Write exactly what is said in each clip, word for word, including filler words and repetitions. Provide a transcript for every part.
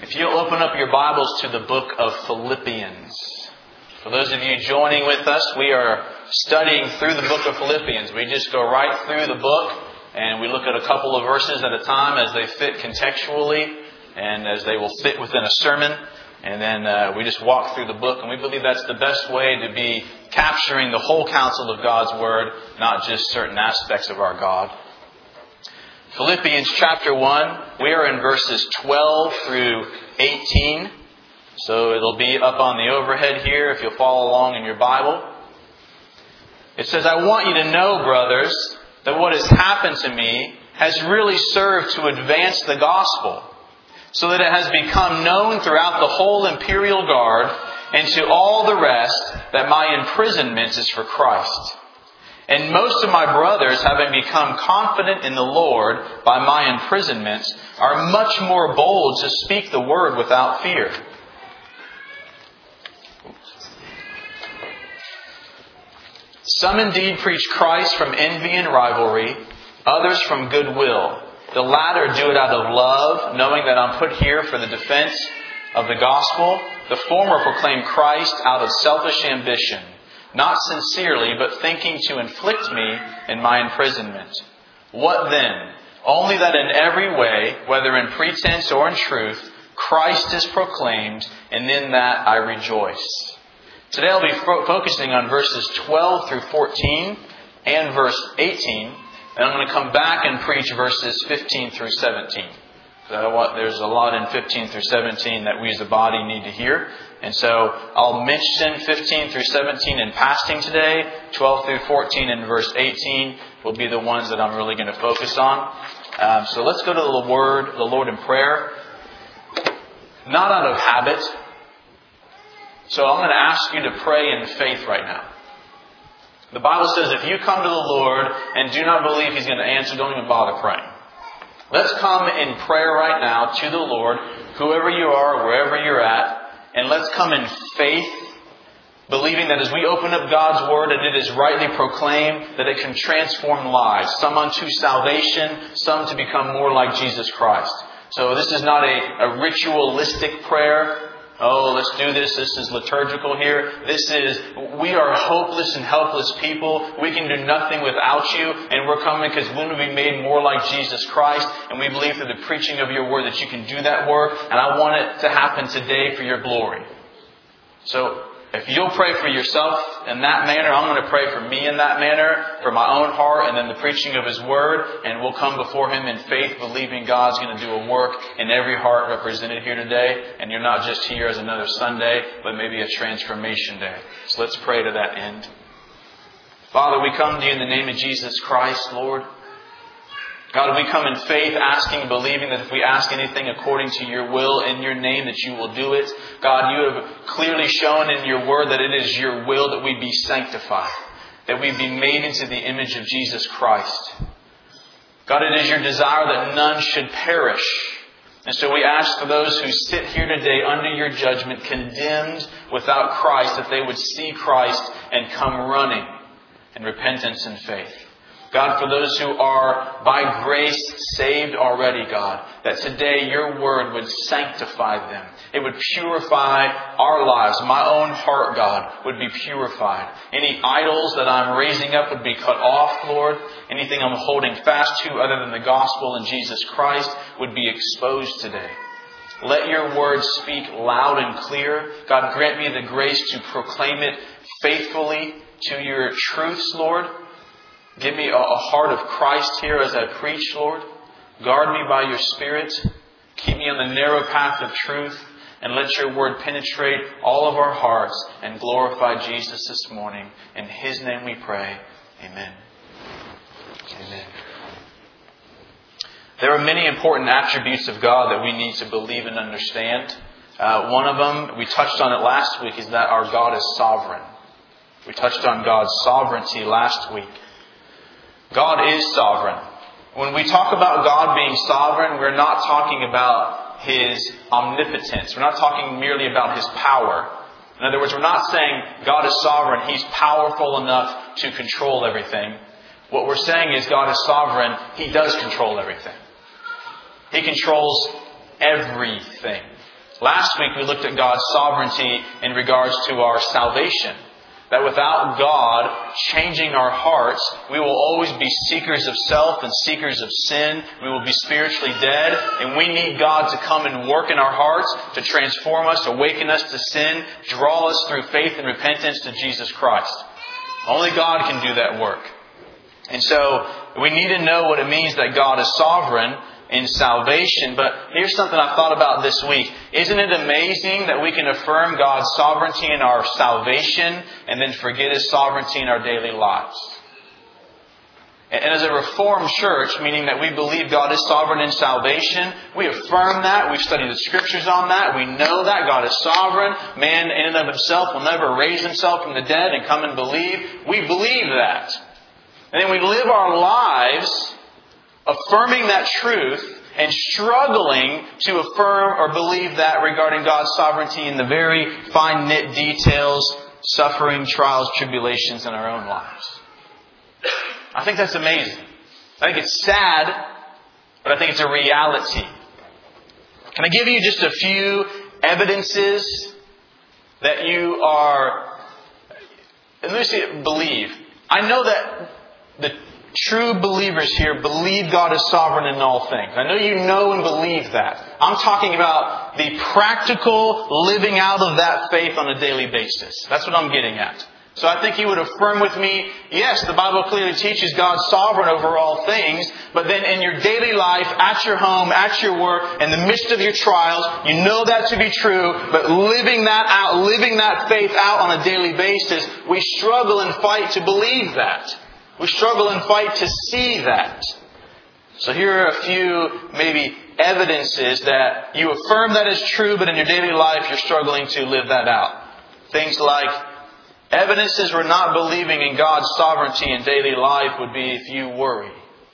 If you'll open up your Bibles to the book of Philippians. For those of you joining with us, we are studying through the book of Philippians. We just go right through the book and we look at a couple of verses at a time as they fit contextually and as they will fit within a sermon. And then uh, we just walk through the book, and we believe that's the best way to be capturing the whole counsel of God's Word, not just certain aspects of our God. Philippians chapter one, we are in verses twelve through eighteen. So it'll be up on the overhead here if you'll follow along in your Bible. It says, I want you to know, brothers, that what has happened to me has really served to advance the gospel, so that it has become known throughout the whole imperial guard and to all the rest that my imprisonment is for Christ. And most of my brothers, having become confident in the Lord by my imprisonment, are much more bold to speak the word without fear. Some indeed preach Christ from envy and rivalry, others from goodwill. The latter do it out of love, knowing that I'm put here for the defense of the gospel. The former proclaim Christ out of selfish ambition, not sincerely, but thinking to inflict me in my imprisonment. What then? Only that in every way, whether in pretense or in truth, Christ is proclaimed, and in that I rejoice. Today I'll be fo- focusing on verses twelve through fourteen and verse eighteen. And I'm going to come back and preach verses fifteen through seventeen. There's a lot in fifteen through seventeen that we as a body need to hear. And so I'll mention fifteen through seventeen in passing today. twelve through fourteen and verse eighteen will be the ones that I'm really going to focus on. Um, so let's go to the Word, the Lord in prayer. Not out of habit. So I'm going to ask you to pray in faith right now. The Bible says if you come to the Lord and do not believe He's going to answer, don't even bother praying. Let's come in prayer right now to the Lord, whoever you are, wherever you're at, and let's come in faith, believing that as we open up God's Word and it is rightly proclaimed, that it can transform lives, some unto salvation, some to become more like Jesus Christ. So this is not a, a ritualistic prayer. Oh, let's do this. This is liturgical here. This is, we are hopeless and helpless people. We can do nothing without you. And we're coming because we want to be made more like Jesus Christ. And we believe through the preaching of your word that you can do that work. And I want it to happen today for your glory. So if you'll pray for yourself in that manner, I'm going to pray for me in that manner, for my own heart, and then the preaching of His Word. And we'll come before Him in faith, believing God's going to do a work in every heart represented here today. And you're not just here as another Sunday, but maybe a transformation day. So let's pray to that end. Father, we come to you in the name of Jesus Christ, Lord. God, we come in faith, asking, believing that if we ask anything according to your will in your name, that you will do it. God, you have clearly shown in your word that it is your will that we be sanctified, that we be made into the image of Jesus Christ. God, it is your desire that none should perish. And so we ask for those who sit here today under your judgment, condemned without Christ, that they would see Christ and come running in repentance and faith. God, for those who are by grace saved already, God, that today your word would sanctify them. It would purify our lives. My own heart, God, would be purified. Any idols that I'm raising up would be cut off, Lord. Anything I'm holding fast to other than the gospel and Jesus Christ would be exposed today. Let your word speak loud and clear. God, grant me the grace to proclaim it faithfully to your truths, Lord. Give me a heart of Christ here as I preach, Lord. Guard me by your Spirit. Keep me on the narrow path of truth. And let your word penetrate all of our hearts and glorify Jesus this morning. In His name we pray. Amen. Amen. There are many important attributes of God that we need to believe and understand. Uh, one of them, we touched on it last week, is that our God is sovereign. We touched on God's sovereignty last week. God is sovereign. When we talk about God being sovereign, we're not talking about His omnipotence. We're not talking merely about His power. In other words, we're not saying God is sovereign. He's powerful enough to control everything. What we're saying is God is sovereign. He does control everything. He controls everything. Last week we looked at God's sovereignty in regards to our salvation. That without God changing our hearts, we will always be seekers of self and seekers of sin. We will be spiritually dead. And we need God to come and work in our hearts, to transform us, awaken us to sin, draw us through faith and repentance to Jesus Christ. Only God can do that work. And so we need to know what it means that God is sovereign in salvation. But here's something I thought about this week. Isn't it amazing that we can affirm God's sovereignty in our salvation and then forget His sovereignty in our daily lives? And as a Reformed church, meaning that we believe God is sovereign in salvation, we affirm that. We've studied the Scriptures on that. We know that God is sovereign. Man in and of himself will never raise himself from the dead and come and believe. We believe that. And then we live our lives affirming that truth and struggling to affirm or believe that regarding God's sovereignty in the very fine-knit details, suffering, trials, tribulations in our own lives. I think that's amazing. I think it's sad, but I think it's a reality. Can I give you just a few evidences that you are, let me say, believe. I know that the true believers here believe God is sovereign in all things. I know you know and believe that. I'm talking about the practical living out of that faith on a daily basis. That's what I'm getting at. So I think you would affirm with me, yes, the Bible clearly teaches God's sovereign over all things, but then in your daily life, at your home, at your work, in the midst of your trials, you know that to be true, but living that out, living that faith out on a daily basis, we struggle and fight to believe that. We struggle and fight to see that. So here are a few maybe evidences that you affirm that is true, but in your daily life you're struggling to live that out. Things like evidences we're not believing in God's sovereignty in daily life would be if you worry.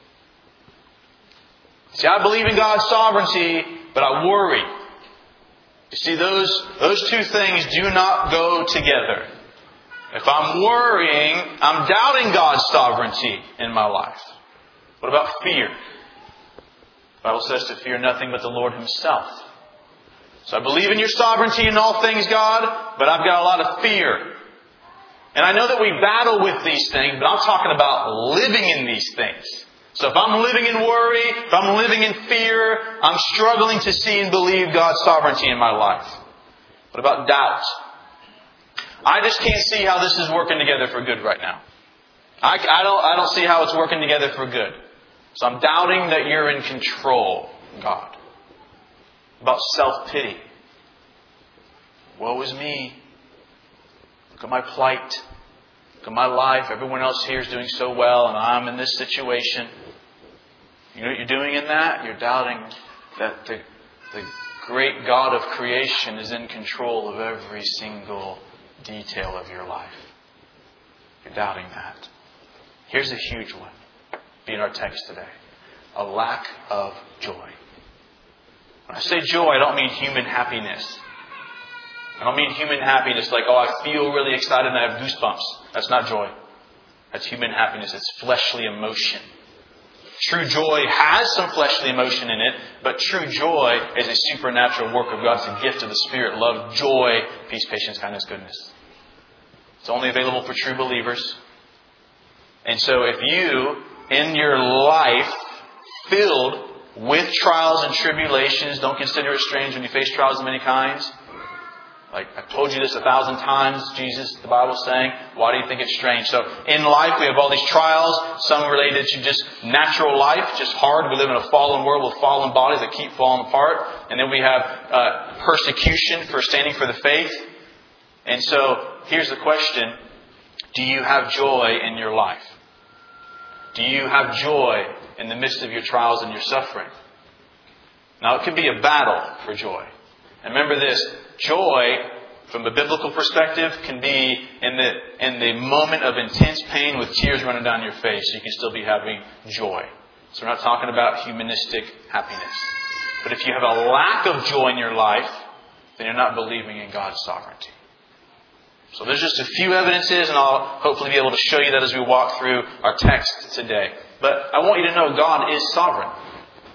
See, I believe in God's sovereignty, but I worry. You see, those, those two things do not go together. If I'm worrying, I'm doubting God's sovereignty in my life. What about fear? The Bible says to fear nothing but the Lord Himself. So I believe in Your sovereignty in all things, God, but I've got a lot of fear. And I know that we battle with these things, but I'm talking about living in these things. So if I'm living in worry, if I'm living in fear, I'm struggling to see and believe God's sovereignty in my life. What about doubt? I just can't see how this is working together for good right now. I, I don't, I don't see how it's working together for good. So I'm doubting that You're in control, God. About self-pity. Woe is me. Look at my plight. Look at my life. Everyone else here is doing so well, and I'm in this situation. You know what you're doing in that? You're doubting that the, the great God of creation is in control of every single detail of your life. You're doubting that. Here's a huge one. Be in our text today. A lack of joy. When I say joy, I don't mean human happiness. I don't mean human happiness like, oh, I feel really excited and I have goosebumps. That's not joy. That's human happiness. It's fleshly emotion. True joy has some fleshly emotion in it, but true joy is a supernatural work of God. It's a gift of the Spirit. Love, joy, peace, patience, kindness, goodness. It's only available for true believers. And so if you, in your life, filled with trials and tribulations, don't consider it strange when you face trials of many kinds. Like, I've told you this a thousand times, Jesus, the Bible's saying. Why do you think it's strange? So, in life, we have all these trials. Some related to just natural life, just hard. We live in a fallen world with fallen bodies that keep falling apart. And then we have uh, persecution for standing for the faith. And so, here's the question. Do you have joy in your life? Do you have joy in the midst of your trials and your suffering? Now, it could be a battle for joy. And remember this. Joy, from a biblical perspective, can be in the in the moment of intense pain with tears running down your face. You can still be having joy. So we're not talking about humanistic happiness. But if you have a lack of joy in your life, then you're not believing in God's sovereignty. So there's just a few evidences, and I'll hopefully be able to show you that as we walk through our text today. But I want you to know God is sovereign.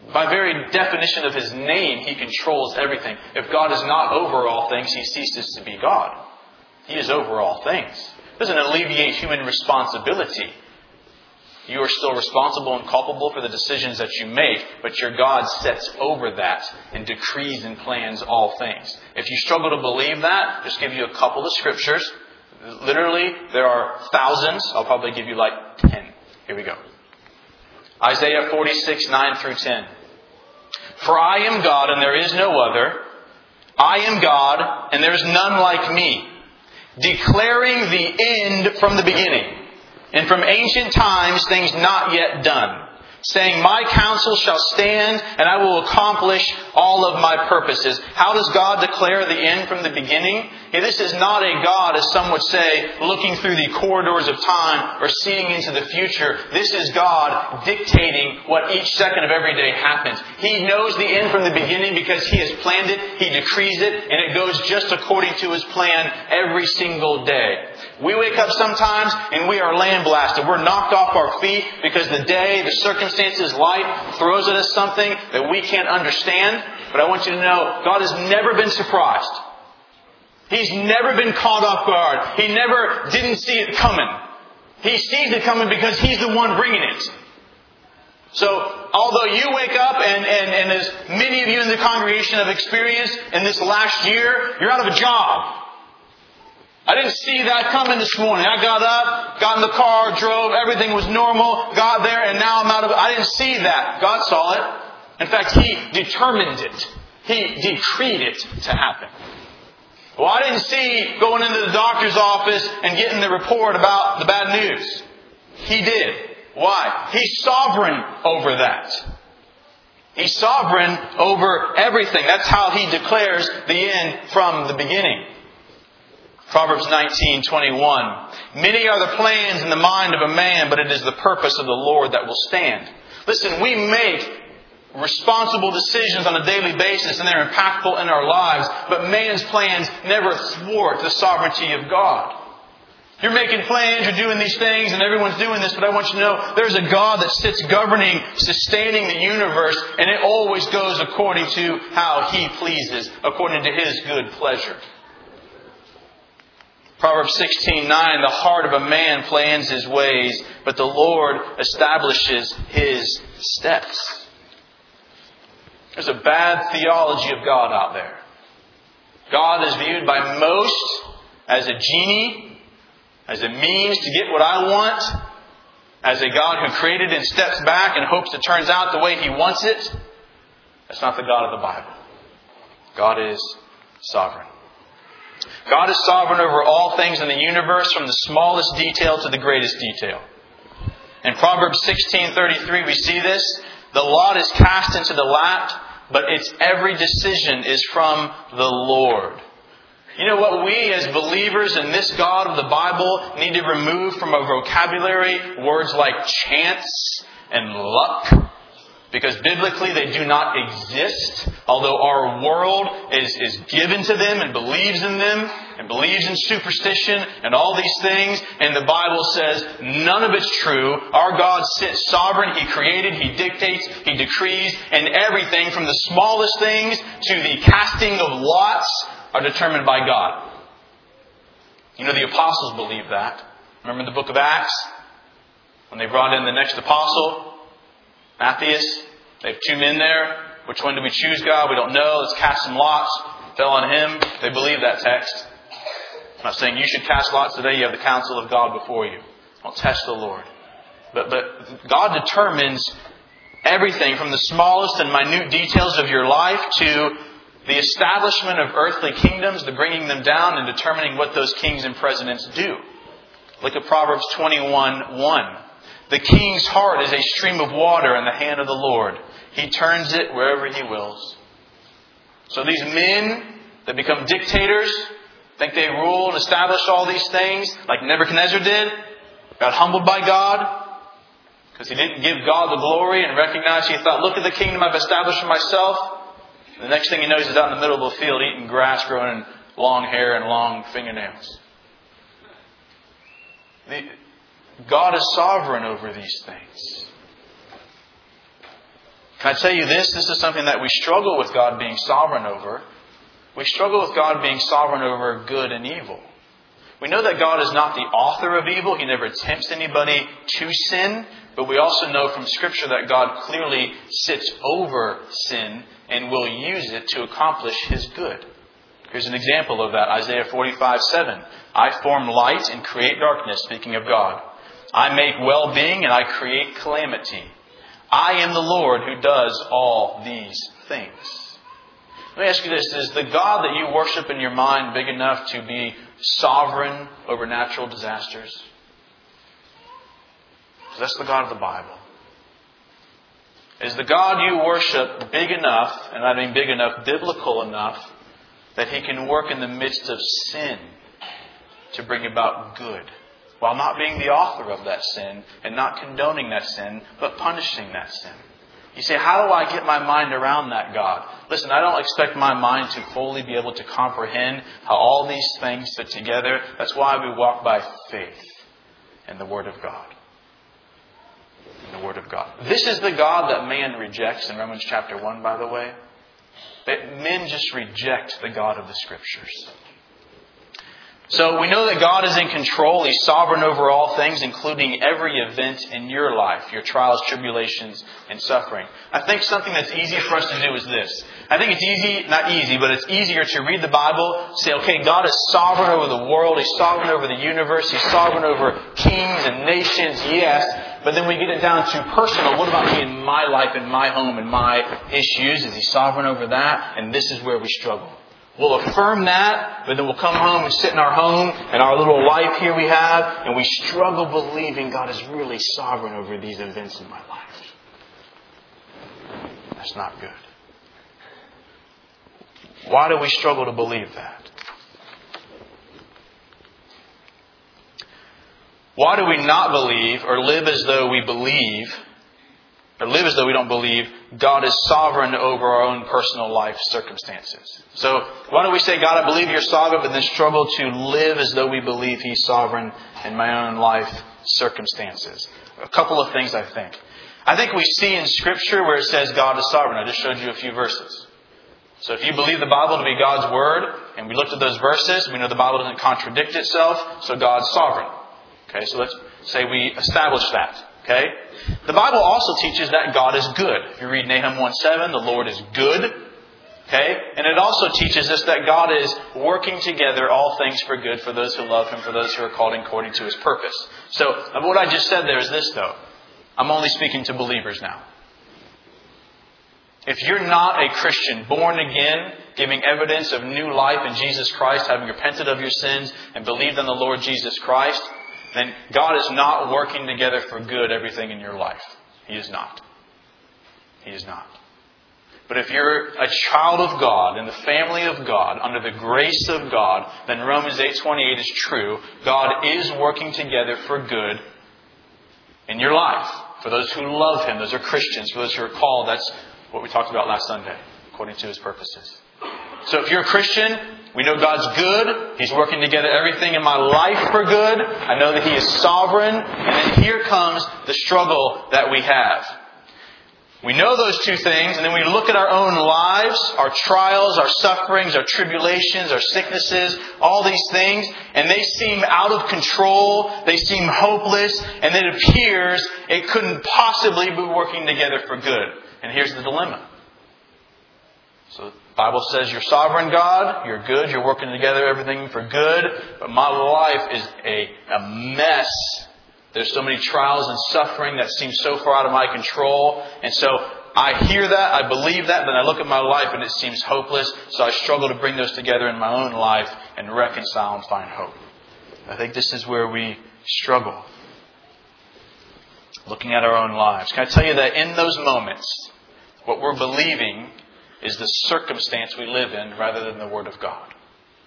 By very definition of His name, He controls everything. If God is not over all things, He ceases to be God. He is over all things. It doesn't alleviate human responsibility. You are still responsible and culpable for the decisions that you make, but your God sets over that and decrees and plans all things. If you struggle to believe that, just give you a couple of scriptures. Literally, there are thousands. I'll probably give you like ten. Here we go. Isaiah forty-six, nine through ten. For I am God and there is no other. I am God and there is none like me. Declaring the end from the beginning. And from ancient times, things not yet done. Saying, my counsel shall stand, and I will accomplish all of my purposes. How does God declare the end from the beginning? Yeah, this is not a God, as some would say, looking through the corridors of time or seeing into the future. This is God dictating what each second of every day happens. He knows the end from the beginning because He has planned it, He decrees it, and it goes just according to His plan every single day. We wake up sometimes and we are lambasted. We're knocked off our feet because the day, the circumstances, life throws at us something that we can't understand. But I want you to know, God has never been surprised. He's never been caught off guard. He never didn't see it coming. He sees it coming because He's the one bringing it. So, although you wake up and, and, and as many of you in the congregation have experienced in this last year, you're out of a job. I didn't see that coming this morning. I got up, got in the car, drove, everything was normal, got there, and now I'm out of it. I didn't see that. God saw it. In fact, He determined it. He decreed it to happen. Well, I didn't see going into the doctor's office and getting the report about the bad news. He did. Why? He's sovereign over that. He's sovereign over everything. That's how He declares the end from the beginning. Proverbs nineteen twenty-one. Many are the plans in the mind of a man, but it is the purpose of the Lord that will stand. Listen, we make responsible decisions on a daily basis and they're impactful in our lives, but man's plans never thwart the sovereignty of God. You're making plans, you're doing these things, and everyone's doing this, but I want you to know there's a God that sits governing, sustaining the universe, and it always goes according to how He pleases, according to His good pleasure. Proverbs sixteen nine, the heart of a man plans his ways, but the Lord establishes his steps. There's a bad theology of God out there. God is viewed by most as a genie, as a means to get what I want, as a God who created and steps back and hopes it turns out the way He wants it. That's not the God of the Bible. God is sovereign. God is sovereign over all things in the universe, from the smallest detail to the greatest detail. In Proverbs sixteen thirty-three, we see this. The lot is cast into the lap, but its every decision is from the Lord. You know what we as believers in this God of the Bible need to remove from our vocabulary? Words like chance and luck. Because biblically they do not exist. Although our world is, is given to them and believes in them and believes in superstition and all these things. And the Bible says none of it's true. Our God sits sovereign. He created, He dictates, He decrees. And everything from the smallest things to the casting of lots are determined by God. You know, the apostles believed that. Remember in the book of Acts? When they brought in the next apostle, Matthias, they have two men there. Which one do we choose, God? We don't know. Let's cast some lots. Fell on him. They believe that text. I'm not saying you should cast lots today. You have the counsel of God before you. Don't test the Lord. But, but God determines everything from the smallest and minute details of your life to the establishment of earthly kingdoms, the bringing them down and determining what those kings and presidents do. Look at Proverbs twenty-one one. The king's heart is a stream of water in the hand of the Lord. He turns it wherever He wills. So these men that become dictators, think they rule and establish all these things, like Nebuchadnezzar did, got humbled by God, because he didn't give God the glory and recognize, he thought, look at the kingdom I've established for myself. And the next thing he knows, he's out in the middle of a field eating grass, growing long hair and long fingernails. The, God is sovereign over these things. Can I tell you this? This is something that we struggle with God being sovereign over. We struggle with God being sovereign over good and evil. We know that God is not the author of evil. He never tempts anybody to sin. But we also know from Scripture that God clearly sits over sin and will use it to accomplish His good. Here's an example of that. Isaiah forty-five seven. I form light and create darkness, speaking of God. I make well-being and I create calamity. I am the Lord who does all these things. Let me ask you this. Is the God that you worship in your mind big enough to be sovereign over natural disasters? That's the God of the Bible. Is the God you worship big enough, and I mean big enough, biblical enough, that He can work in the midst of sin to bring about good, while not being the author of that sin and not condoning that sin, but punishing that sin? You say, how do I get my mind around that God? Listen, I don't expect my mind to fully be able to comprehend how all these things fit together. That's why we walk by faith in the Word of God. In the Word of God. This is the God that man rejects in Romans chapter one, by the way. That men just reject the God of the Scriptures. So we know that God is in control. He's sovereign over all things, including every event in your life, your trials, tribulations, and suffering. I think something that's easy for us to do is this. I think it's easy, not easy, but it's easier to read the Bible, say, okay, God is sovereign over the world. He's sovereign over the universe. He's sovereign over kings and nations, yes. But then we get it down to personal. What about me in my life, in my home, in my issues? Is He sovereign over that? And this is where we struggle. We'll affirm that, but then we'll come home and sit in our home and our little life here we have, and we struggle believing God is really sovereign over these events in my life. That's not good. Why do we struggle to believe that? Why do we not believe or live as though we believe or live as though we don't believe God is sovereign over our own personal life circumstances? So why don't we say, God, I believe You're sovereign, but then struggle to live as though we believe He's sovereign in my own life circumstances? A couple of things, I think. I think we see in Scripture where it says God is sovereign. I just showed you a few verses. So if you believe the Bible to be God's Word, and we looked at those verses, we know the Bible doesn't contradict itself, so God's sovereign. Okay, so let's say we establish that. Okay? The Bible also teaches that God is good. If you read Nahum one seven, the Lord is good. Okay? And it also teaches us that God is working together all things for good for those who love Him, for those who are called according to His purpose. So, what I just said there is this, though. I'm only speaking to believers now. If you're not a Christian, born again, giving evidence of new life in Jesus Christ, having repented of your sins and believed in the Lord Jesus Christ, then God is not working together for good everything in your life. He is not. He is not. But if you're a child of God, in the family of God, under the grace of God, then Romans eight twenty-eight is true. God is working together for good in your life. For those who love Him, those are Christians. For those who are called, that's what we talked about last Sunday, according to His purposes. So if you're a Christian, we know God's good. He's working together everything in my life for good. I know that He is sovereign. And then here comes the struggle that we have. We know those two things, and then we look at our own lives, our trials, our sufferings, our tribulations, our sicknesses, all these things, and they seem out of control, they seem hopeless, and it appears it couldn't possibly be working together for good. And here's the dilemma. So the Bible says You're sovereign, God, You're good, You're working together everything for good, but my life is a, a mess. There's so many trials and suffering that seem so far out of my control. And so I hear that, I believe that, then I look at my life and it seems hopeless. So I struggle to bring those together in my own life and reconcile and find hope. I think this is where we struggle. Looking at our own lives. Can I tell you that in those moments, what we're believing is the circumstance we live in rather than the Word of God.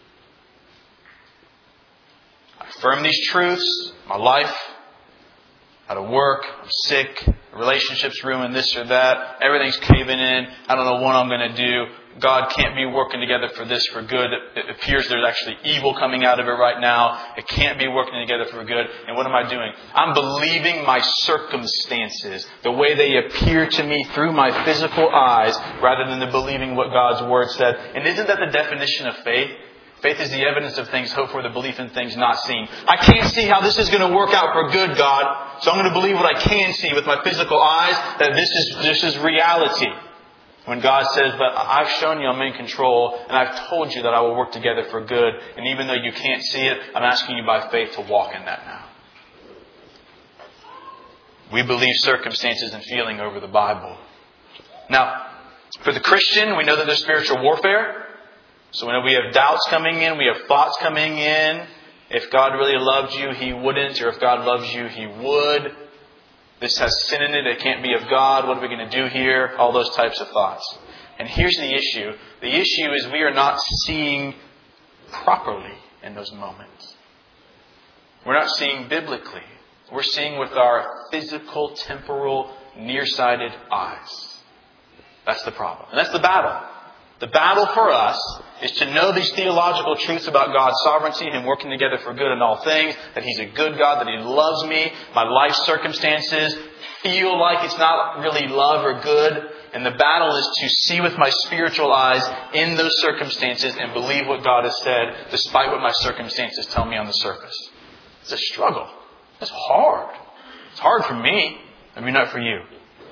I affirm these truths, my life, out of work, I'm sick, relationships ruined, this or that, everything's caving in, I don't know what I'm going to do. God can't be working together for this for good. It appears there's actually evil coming out of it right now. It can't be working together for good. And what am I doing? I'm believing my circumstances, the way they appear to me through my physical eyes, rather than the believing what God's Word said. And isn't that the definition of faith? Faith is the evidence of things hoped for, the belief in things not seen. I can't see how this is going to work out for good, God. So I'm going to believe what I can see with my physical eyes, that this is, this is reality. When God says, but I've shown you I'm in control, and I've told you that I will work together for good, and even though you can't see it, I'm asking you by faith to walk in that now. We believe circumstances and feeling over the Bible. Now, for the Christian, we know that there's spiritual warfare. So whenever we have doubts coming in, we have thoughts coming in. If God really loved you, He wouldn't. Or if God loves you, He would. This has sin in it. It can't be of God. What are we going to do here? All those types of thoughts. And here's the issue. The issue is we are not seeing properly in those moments. We're not seeing biblically. We're seeing with our physical, temporal, nearsighted eyes. That's the problem. And that's the battle. The battle for us is to know these theological truths about God's sovereignty, Him working together for good in all things, that He's a good God, that He loves me, my life circumstances feel like it's not really love or good. And the battle is to see with my spiritual eyes in those circumstances and believe what God has said, despite what my circumstances tell me on the surface. It's a struggle. It's hard. It's hard for me. Maybe not for you.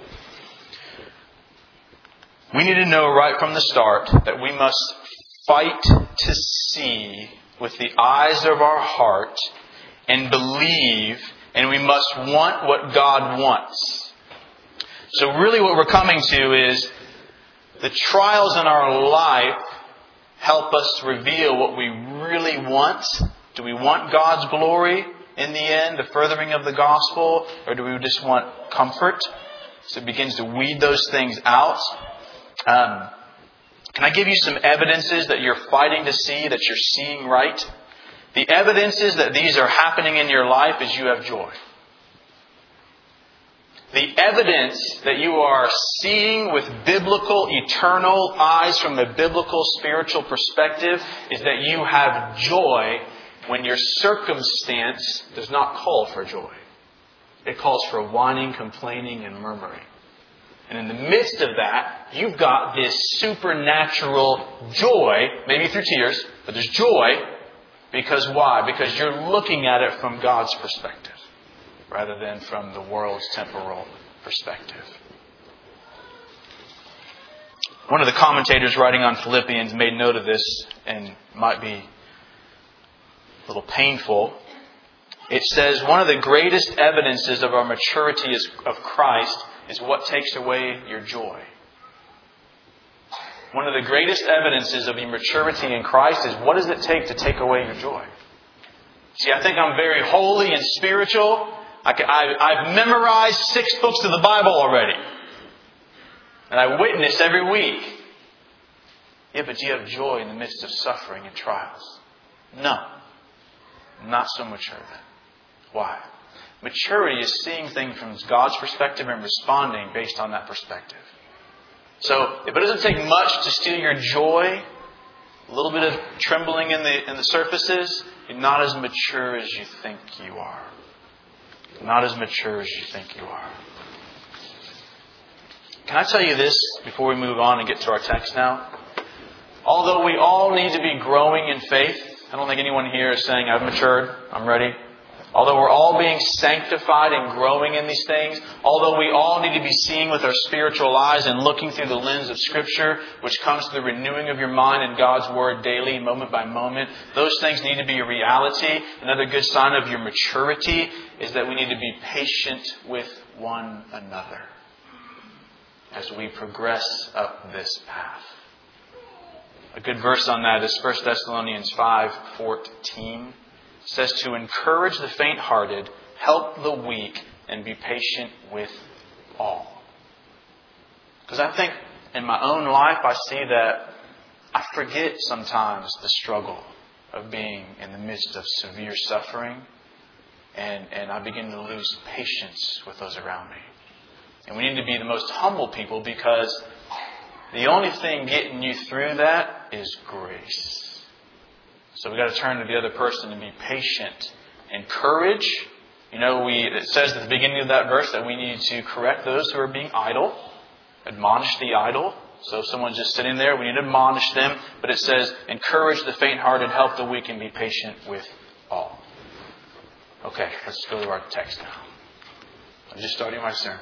We need to know right from the start that we must fight to see with the eyes of our heart and believe, and we must want what God wants. So really what we're coming to is the trials in our life help us reveal what we really want. Do we want God's glory in the end, the furthering of the gospel, or do we just want comfort? So it begins to weed those things out. Um, can I give you some evidences that you're fighting to see, that you're seeing right? The evidences that these are happening in your life is you have joy. The evidence that you are seeing with biblical, eternal eyes from a biblical, spiritual perspective is that you have joy when your circumstance does not call for joy. It calls for whining, complaining, and murmuring. And in the midst of that, you've got this supernatural joy, maybe through tears, but there's joy. Because why? Because you're looking at it from God's perspective, rather than from the world's temporal perspective. One of the commentators writing on Philippians made note of this, and might be a little painful. It says, one of the greatest evidences of our maturity of Christ is what takes away your joy. One of the greatest evidences of your maturity in Christ is what does it take to take away your joy? See, I think I'm very holy and spiritual. I can, I, I've memorized six books of the Bible already. And I witness every week. Yeah, but do you have joy in the midst of suffering and trials? No. Not so mature then. Why? Maturity is seeing things from God's perspective and responding based on that perspective. So, if it doesn't take much to steal your joy, a little bit of trembling in the in the surfaces, you're not as mature as you think you are. Not as mature as you think you are. Can I tell you this before we move on and get to our text now? Although we all need to be growing in faith, I don't think anyone here is saying, I've matured, I'm ready. Although we're all being sanctified and growing in these things, although we all need to be seeing with our spiritual eyes and looking through the lens of Scripture, which comes to the renewing of your mind and God's Word daily, moment by moment, those things need to be a reality. Another good sign of your maturity is that we need to be patient with one another as we progress up this path. A good verse on that is First Thessalonians five fourteen. It says to encourage the faint-hearted, help the weak, and be patient with all. Because I think in my own life I see that I forget sometimes the struggle of being in the midst of severe suffering, and, and I begin to lose patience with those around me. And we need to be the most humble people because The only thing getting you through that is grace. So we've got to turn to the other person and be patient. Encourage. You know, we it says at the beginning of that verse that we need to correct those who are being idle. Admonish the idle. So if someone's just sitting there, we need to admonish them. But it says, encourage the faint-hearted, help the weak, and be patient with all. Okay, let's go to our text now. I'm just starting my sermon.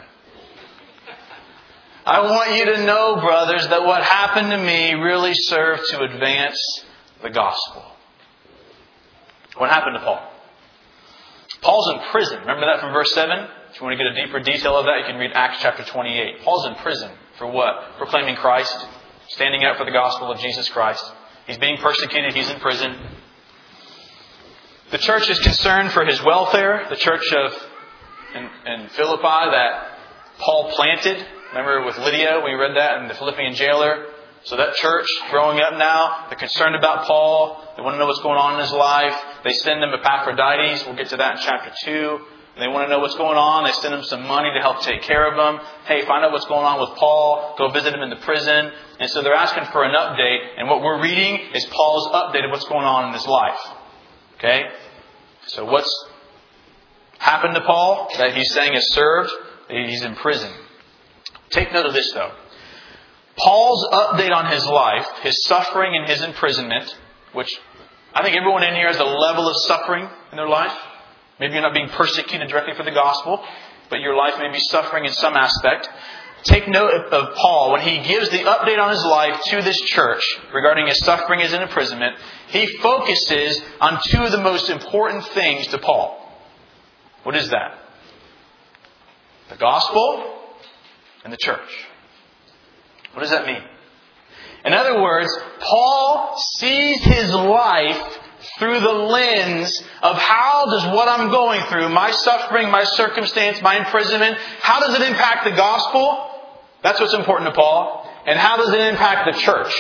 I want you to know, brothers, that what happened to me really served to advance the gospel. What happened to Paul? Paul's in prison. Remember that from verse seven? If you want to get a deeper detail of that, you can read Acts chapter twenty-eight. Paul's in prison for what? Proclaiming Christ, standing up for the gospel of Jesus Christ. He's being persecuted. He's in prison. The church is concerned for his welfare. The church of in, in Philippi that Paul planted. Remember with Lydia, we read that in the Philippian jailer. So that church growing up now, they're concerned about Paul. They want to know what's going on in his life. They send him Epaphroditus. We'll get to that in chapter two. They want to know what's going on. They send him some money to help take care of him. Hey, find out what's going on with Paul. Go visit him in the prison. And so they're asking for an update. And what we're reading is Paul's update of what's going on in his life. Okay? So what's happened to Paul that he's saying is served? He's in prison. Take note of this though. Paul's update on his life, his suffering and his imprisonment, which I think everyone in here has a level of suffering in their life. Maybe you're not being persecuted directly for the gospel, but your life may be suffering in some aspect. Take note of Paul. When he gives the update on his life to this church regarding his suffering and his imprisonment, he focuses on two of the most important things to Paul. What is that? The gospel and the church. What does that mean? In other words, Paul sees his life through the lens of how does what I'm going through, my suffering, my circumstance, my imprisonment, how does it impact the gospel? That's what's important to Paul. And how does it impact the church?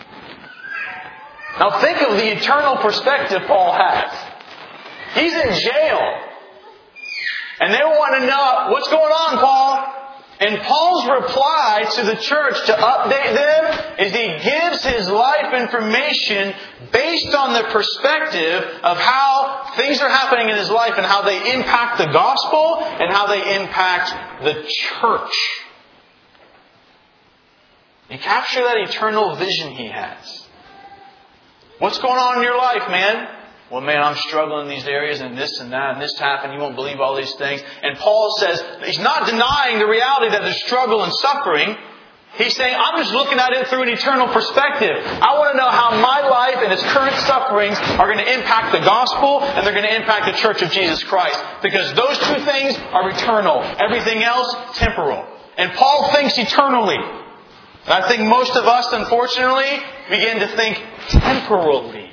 Now think of the eternal perspective Paul has. He's in jail. And they want to know, what's going on, Paul? And Paul's reply to the church to update them is he gives his life information based on the perspective of how things are happening in his life and how they impact the gospel and how they impact the church. You capture that eternal vision he has. What's going on in your life, man? Well, man, I'm struggling in these areas and this and that and this happened. You won't believe all these things. And Paul says he's not denying the reality that there's struggle and suffering. He's saying, I'm just looking at it through an eternal perspective. I want to know how my life and its current sufferings are going to impact the gospel and they're going to impact the church of Jesus Christ. Because those two things are eternal. Everything else, temporal. And Paul thinks eternally. And I think most of us, unfortunately, begin to think temporally.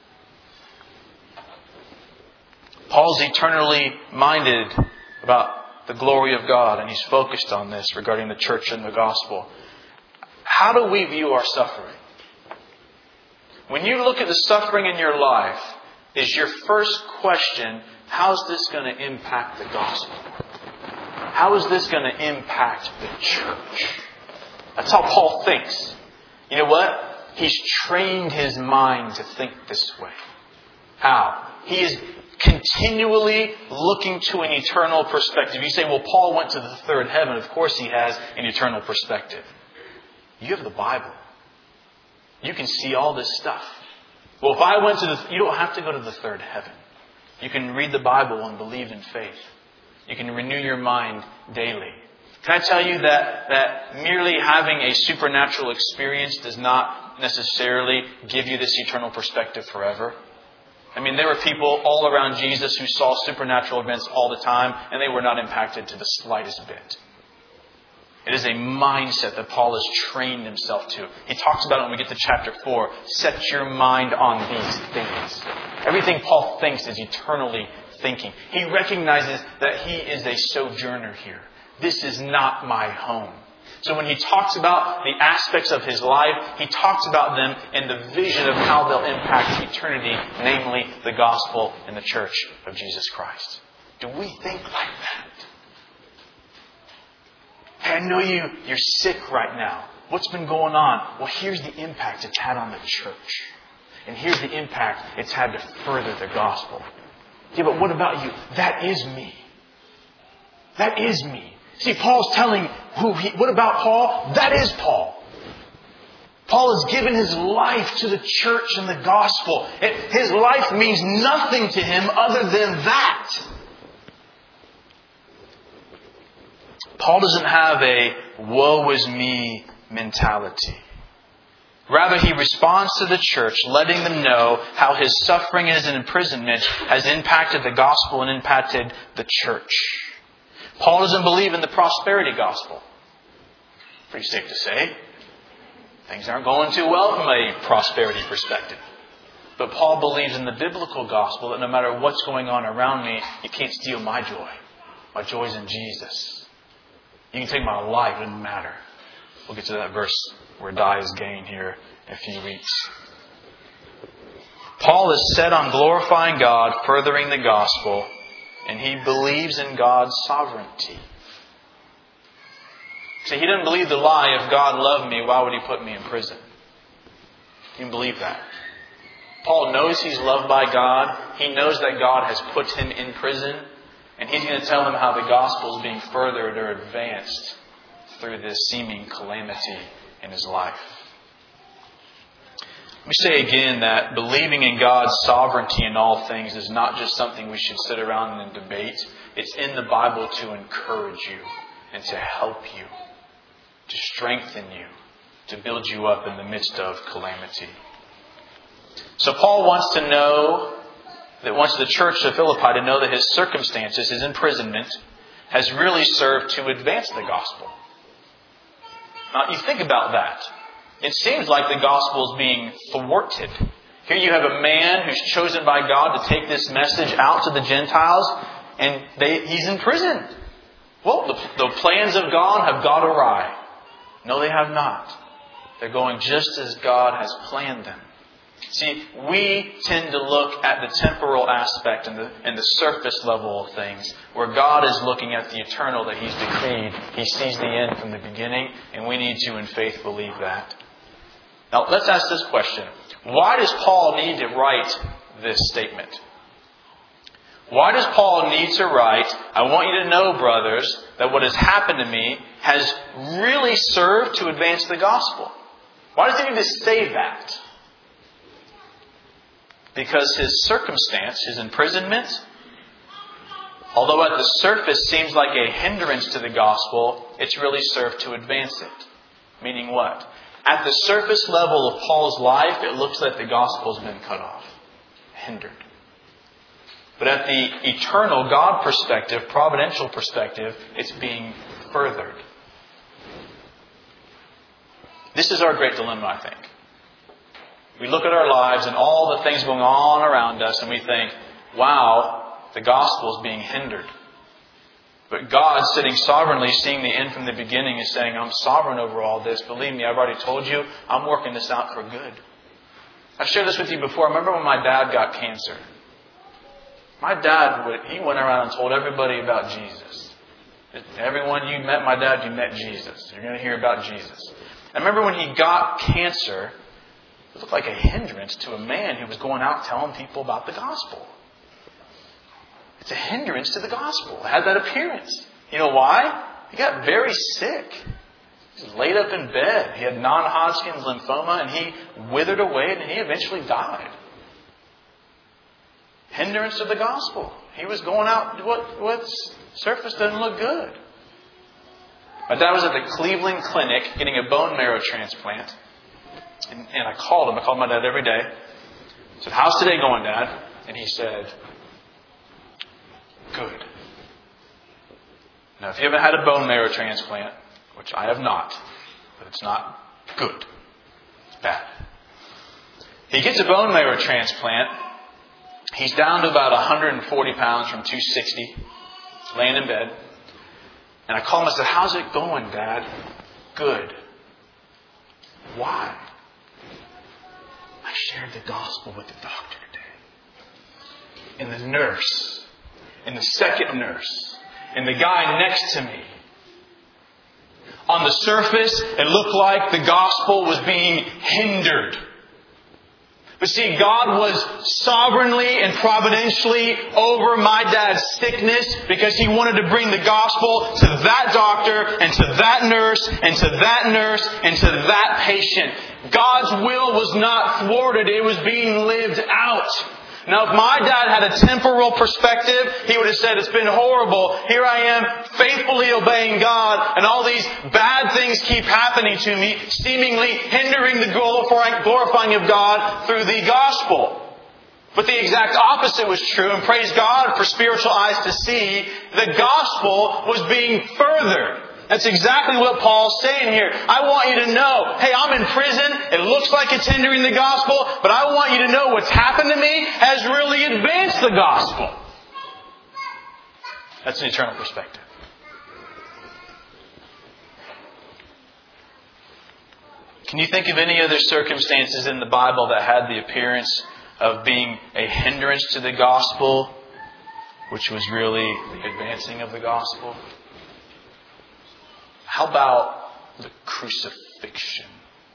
Paul's eternally minded about the glory of God, and he's focused on this regarding the church and the gospel. How do we view our suffering? When you look at the suffering in your life, is your first question, how's this going to impact the gospel? How is this going to impact the church? That's how Paul thinks. You know what? He's trained his mind to think this way. How? He is continually looking to an eternal perspective. You say, well, Paul went to the third heaven. Of course he has an eternal perspective. You have the Bible. You can see all this stuff. Well, if I went to the... You don't have to go to the third heaven. You can read the Bible and believe in faith. You can renew your mind daily. Can I tell you that, that merely having a supernatural experience does not necessarily give you this eternal perspective forever? I mean, there were people all around Jesus who saw supernatural events all the time, and they were not impacted to the slightest bit. It is a mindset that Paul has trained himself to. He talks about it when we get to chapter four. Set your mind on these things. Everything Paul thinks is eternally thinking. He recognizes that he is a sojourner here. This is not my home. So when he talks about the aspects of his life, he talks about them in the vision of how they'll impact eternity, namely the gospel and the church of Jesus Christ. Do we think like that? Hey, I know you, you're sick right now. What's been going on? Well, here's the impact it's had on the church. And here's the impact it's had to further the gospel. Yeah, but what about you? That is me. That is me. See, Paul's telling who he... What about Paul? That is Paul. Paul has given his life to the church and the gospel. It, his life means nothing to him other than that. Paul doesn't have a woe is me mentality. Rather, he responds to the church, letting them know how his suffering and his imprisonment has impacted the gospel and impacted the church. Paul doesn't believe in the prosperity gospel. Pretty safe to say. Things aren't going too well from a prosperity perspective. But Paul believes in the biblical gospel that no matter what's going on around me, you can't steal my joy. My joy's in Jesus. You can take my life, it doesn't matter. We'll get to that verse where die is gain here in a few weeks. Paul is set on glorifying God, furthering the gospel, and he believes in God's sovereignty. See, he doesn't believe the lie, if God loved me, why would he put me in prison? He didn't believe that. Paul knows he's loved by God. He knows that God has put him in prison. And he's going to tell him how the gospel is being furthered or advanced through this seeming calamity in his life. Let me say again that believing in God's sovereignty in all things is not just something we should sit around and debate. It's in the Bible to encourage you and to help you, to strengthen you, to build you up in the midst of calamity. So Paul wants to know, that wants the church of Philippi to know that his circumstances, his imprisonment, has really served to advance the gospel. Now, you think about that. It seems like the gospel is being thwarted. Here you have a man who's chosen by God to take this message out to the Gentiles, and they, he's in prison. Well, the, the plans of God have gone awry. No, they have not. They're going just as God has planned them. See, we tend to look at the temporal aspect and the, and the surface level of things, where God is looking at the eternal that He's decreed. He sees the end from the beginning, and we need to, in faith, believe that. Now, let's ask this question. Why does Paul need to write this statement? Why does Paul need to write, I want you to know, brothers, that what has happened to me has really served to advance the gospel? Why does he need to say that? Because his circumstance, his imprisonment, although at the surface seems like a hindrance to the gospel, it's really served to advance it. Meaning what? At the surface level of Paul's life, it looks like the gospel's been cut off, hindered. But at the eternal God perspective, providential perspective, it's being furthered. This is our great dilemma, I think. We look at our lives and all the things going on around us and we think, wow, the gospel is being hindered. But God, sitting sovereignly, seeing the end from the beginning, is saying, I'm sovereign over all this. Believe me, I've already told you, I'm working this out for good. I've shared this with you before. I remember when my dad got cancer. My dad, would, he went around and told everybody about Jesus. Everyone you met my dad, you met Jesus. You're going to hear about Jesus. I remember when he got cancer, it looked like a hindrance to a man who was going out telling people about the gospel. It's a hindrance to the gospel. It had that appearance. You know why? He got very sick. He was laid up in bed. He had non-Hodgkin's lymphoma and he withered away and he eventually died. Hindrance to the gospel. He was going out, what, what surface doesn't look good. My dad was at the Cleveland Clinic getting a bone marrow transplant. And, and I called him. I called my dad every day. I said, how's today going, Dad? And he said, good. Now, if you haven't had a bone marrow transplant, which I have not, but it's not good. It's bad. He gets a bone marrow transplant. He's down to about one hundred forty pounds from two sixty, laying in bed. And I called him and said, how's it going, Dad? Good. Why? I shared the gospel with the doctor today. And the nurse. And the second nurse. And the guy next to me. On the surface, it looked like the gospel was being hindered. But see, God was sovereignly and providentially over my dad's sickness because He wanted to bring the gospel to that doctor and to that nurse and to that nurse and to that patient. God's will was not thwarted. It was being lived out. Now, if my dad had a temporal perspective, he would have said, it's been horrible. Here I am, faithfully obeying God, and all these bad things keep happening to me, seemingly hindering the glorifying of God through the gospel. But the exact opposite was true, and praise God for spiritual eyes to see, the gospel was being furthered. That's exactly what Paul's saying here. I want you to know, hey, I'm in prison. It looks like it's hindering the gospel, but I want you to know what's happened to me has really advanced the gospel. That's an eternal perspective. Can you think of any other circumstances in the Bible that had the appearance of being a hindrance to the gospel, which was really the advancing of the gospel? How about the crucifixion?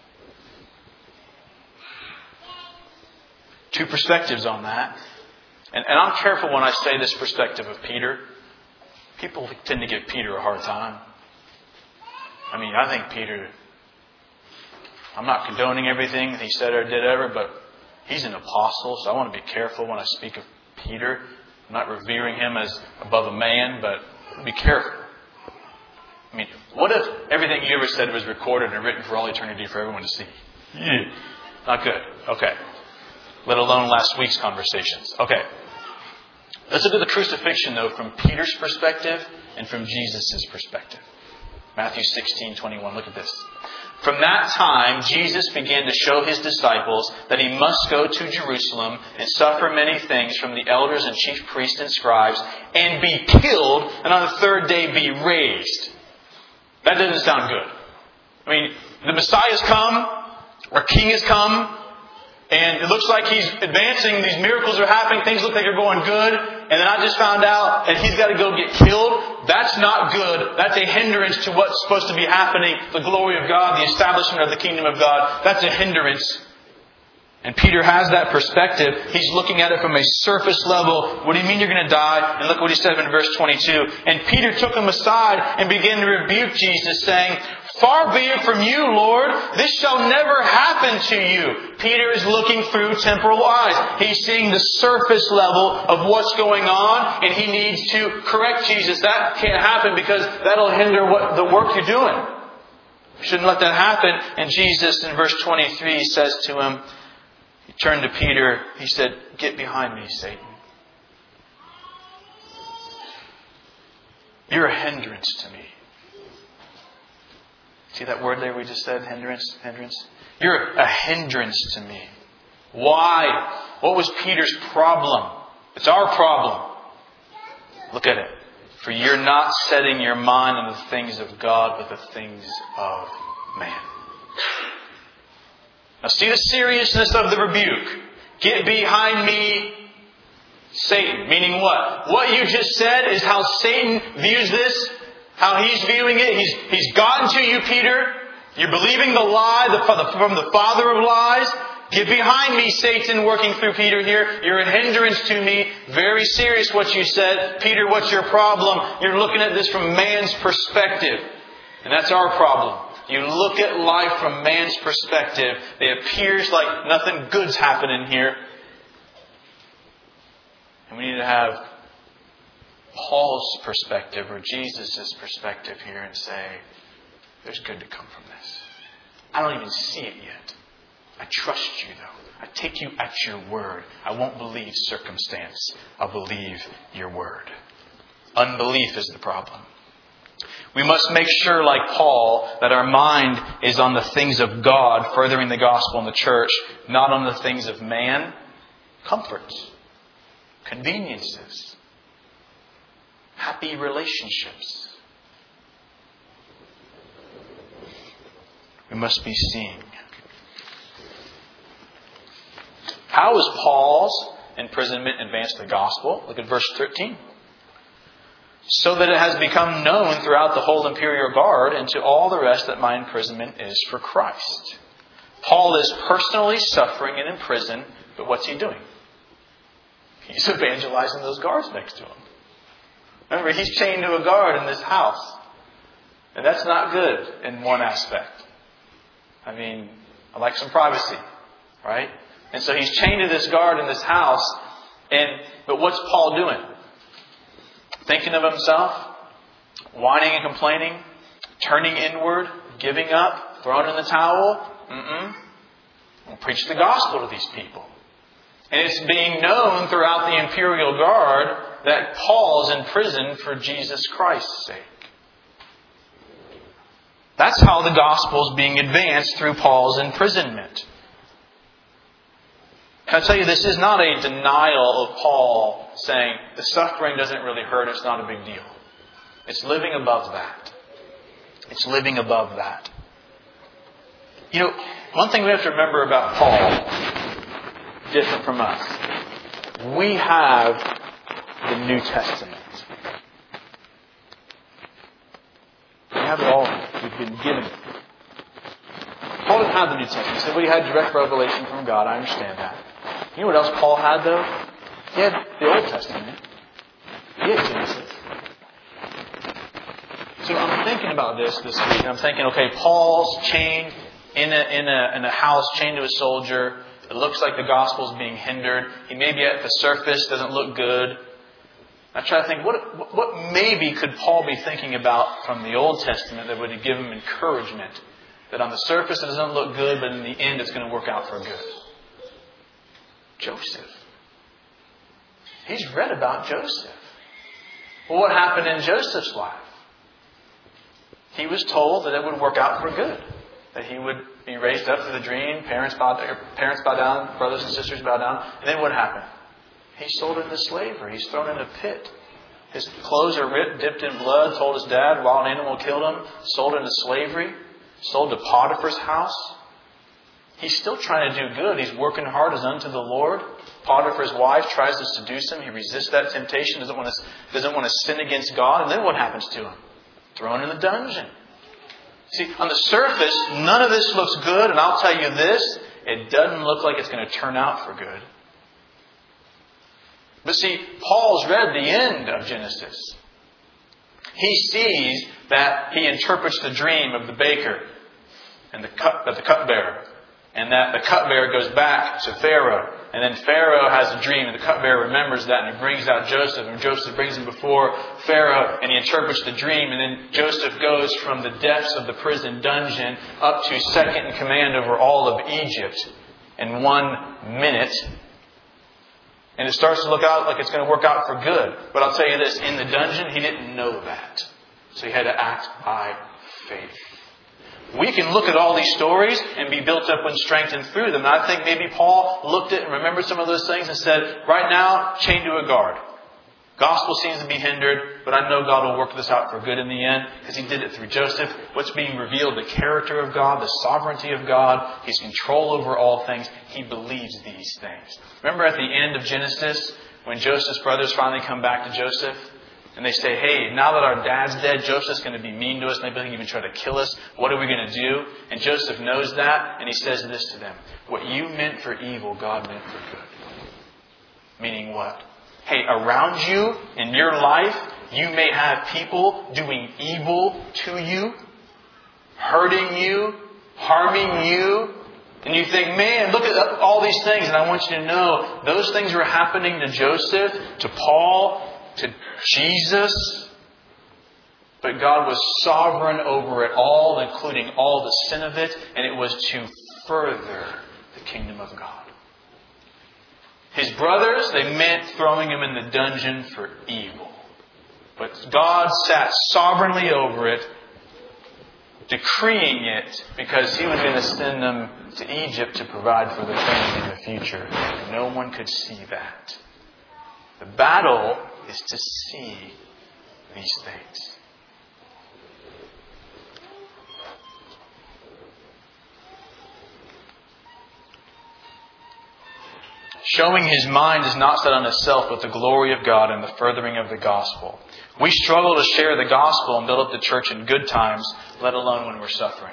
Two perspectives on that. And, and I'm careful when I say this perspective of Peter. People tend to give Peter a hard time. I mean, I think Peter, I'm not condoning everything he said or did ever, but he's an apostle, so I want to be careful when I speak of Peter. I'm not revering him as above a man, but be careful. I mean, what if everything you ever said was recorded and written for all eternity for everyone to see? Yeah. Not good. Okay. Let alone last week's conversations. Okay. Let's look at the crucifixion, though, from Peter's perspective and from Jesus' perspective. Matthew sixteen twenty-one. Look at this. From that time, Jesus began to show His disciples that He must go to Jerusalem and suffer many things from the elders and chief priests and scribes and be killed and on the third day be raised. That doesn't sound good. I mean, the Messiah's come, our King has come, and it looks like He's advancing. These miracles are happening. Things look like they're going good. And then I just found out that He's got to go get killed. That's not good. That's a hindrance to what's supposed to be happening. The glory of God, the establishment of the kingdom of God. That's a hindrance. And Peter has that perspective. He's looking at it from a surface level. What do you mean you're going to die? And look what he said in verse twenty-two. And Peter took him aside and began to rebuke Jesus, saying, Far be it from you, Lord. This shall never happen to you. Peter is looking through temporal eyes. He's seeing the surface level of what's going on, and he needs to correct Jesus. That can't happen because that'll hinder what the work you're doing. You shouldn't let that happen. And Jesus, in verse twenty-three, says to him, he turned to Peter, he said, Get behind me, Satan. You're a hindrance to me. See that word there we just said? Hindrance? Hindrance? You're a hindrance to me. Why? What was Peter's problem? It's our problem. Look at it. For you're not setting your mind on the things of God, but the things of man. Now see the seriousness of the rebuke. Get behind me, Satan. Meaning what? What you just said is how Satan views this. How he's viewing it. He's, he's gotten to you, Peter. You're believing the lie the, from the father of lies. Get behind me, Satan, working through Peter here. You're a hindrance to me. Very serious what you said. Peter, what's your problem? You're looking at this from man's perspective. And that's our problem. You look at life from man's perspective. It appears like nothing good's happening here. And we need to have Paul's perspective or Jesus' perspective here and say, there's good to come from this. I don't even see it yet. I trust you though. I take you at your word. I won't believe circumstance. I'll believe your word. Unbelief is the problem. We must make sure, like Paul, that our mind is on the things of God, furthering the gospel in the church, not on the things of man, comforts, conveniences, happy relationships. We must be seeing. How is Paul's imprisonment advance the gospel? Look at verse thirteen. so that it has become known throughout the whole imperial guard and to all the rest that my imprisonment is for Christ. Paul is personally suffering and in prison, but what's he doing? He's evangelizing those guards next to him. Remember, he's chained to a guard in this house. And that's not good in one aspect. I mean, I like some privacy, right? And so he's chained to this guard in this house. And but what's Paul doing? Thinking of himself, whining and complaining, turning inward, giving up, throwing in the towel. Mm-mm. We'll preach the gospel to these people. And it's being known throughout the imperial guard that Paul's in prison for Jesus Christ's sake. That's how the gospel is being advanced through Paul's imprisonment. Can I tell you, this is not a denial of Paul saying the suffering doesn't really hurt, it's not a big deal. It's living above that. It's living above that. You know, one thing we have to remember about Paul, different from us, we have the New Testament. We have it all. We've been given it. Paul didn't have the New Testament. He said, well, he had direct revelation from God. I understand that. You know what else Paul had, though? He had the Old Testament. He had Genesis. So I'm thinking about this this week. And I'm thinking, okay, Paul's chained in a, in a, in a house, chained to a soldier. It looks like the gospel's being hindered. He may be at the surface, doesn't look good. I try to think, what, what maybe could Paul be thinking about from the Old Testament that would give him encouragement? That on the surface it doesn't look good, but in the end it's going to work out for good. Joseph. He's read about Joseph. Well, what happened in Joseph's life? He was told that it would work out for good. That he would be raised up to the dream, parents bow, parents bow down, brothers and sisters bow down. And then what happened? He's sold into slavery. He's thrown in a pit. His clothes are ripped, dipped in blood, told his dad, wild animal killed him, sold into slavery, sold to Potiphar's house. He's still trying to do good. He's working hard as unto the Lord. Potiphar's wife tries to seduce him. He resists that temptation, doesn't want to, doesn't want to sin against God. And then what happens to him? Thrown in the dungeon. See, on the surface, none of this looks good. And I'll tell you this, it doesn't look like it's going to turn out for good. But see, Paul's read the end of Genesis. He sees that he interprets the dream of the baker and the cup of the cupbearer. And that the cupbearer goes back to Pharaoh. And then Pharaoh has a dream, and the cupbearer remembers that, and he brings out Joseph. And Joseph brings him before Pharaoh, and he interprets the dream. And then Joseph goes from the depths of the prison dungeon up to second in command over all of Egypt in one minute. And it starts to look out like it's going to work out for good. But I'll tell you this, in the dungeon, he didn't know that. So he had to act by faith. We can look at all these stories and be built up and strengthened through them. And I think maybe Paul looked at and remembered some of those things and said, right now, chained to a guard. Gospel seems to be hindered, but I know God will work this out for good in the end because He did it through Joseph. What's being revealed, the character of God, the sovereignty of God, His control over all things. He believes these things. Remember at the end of Genesis, when Joseph's brothers finally come back to Joseph and they say, hey, now that our dad's dead, Joseph's going to be mean to us, maybe he'll even try to kill us. What are we going to do? And Joseph knows that, and he says this to them. What you meant for evil, God meant for good. Meaning what? Hey, around you, in your life, you may have people doing evil to you, hurting you, harming you. And you think, man, look at all these things. And I want you to know, those things were happening to Joseph, to Paul, to Jesus. But God was sovereign over it all, including all the sin of it. And it was to further the kingdom of God. His brothers, they meant throwing him in the dungeon for evil. But God sat sovereignly over it, decreeing it, because He was going to send them to Egypt to provide for their family in the future. And no one could see that. The battle is to see these things. Showing his mind is not set on himself, but the glory of God and the furthering of the gospel. We struggle to share the gospel and build up the church in good times, let alone when we're suffering.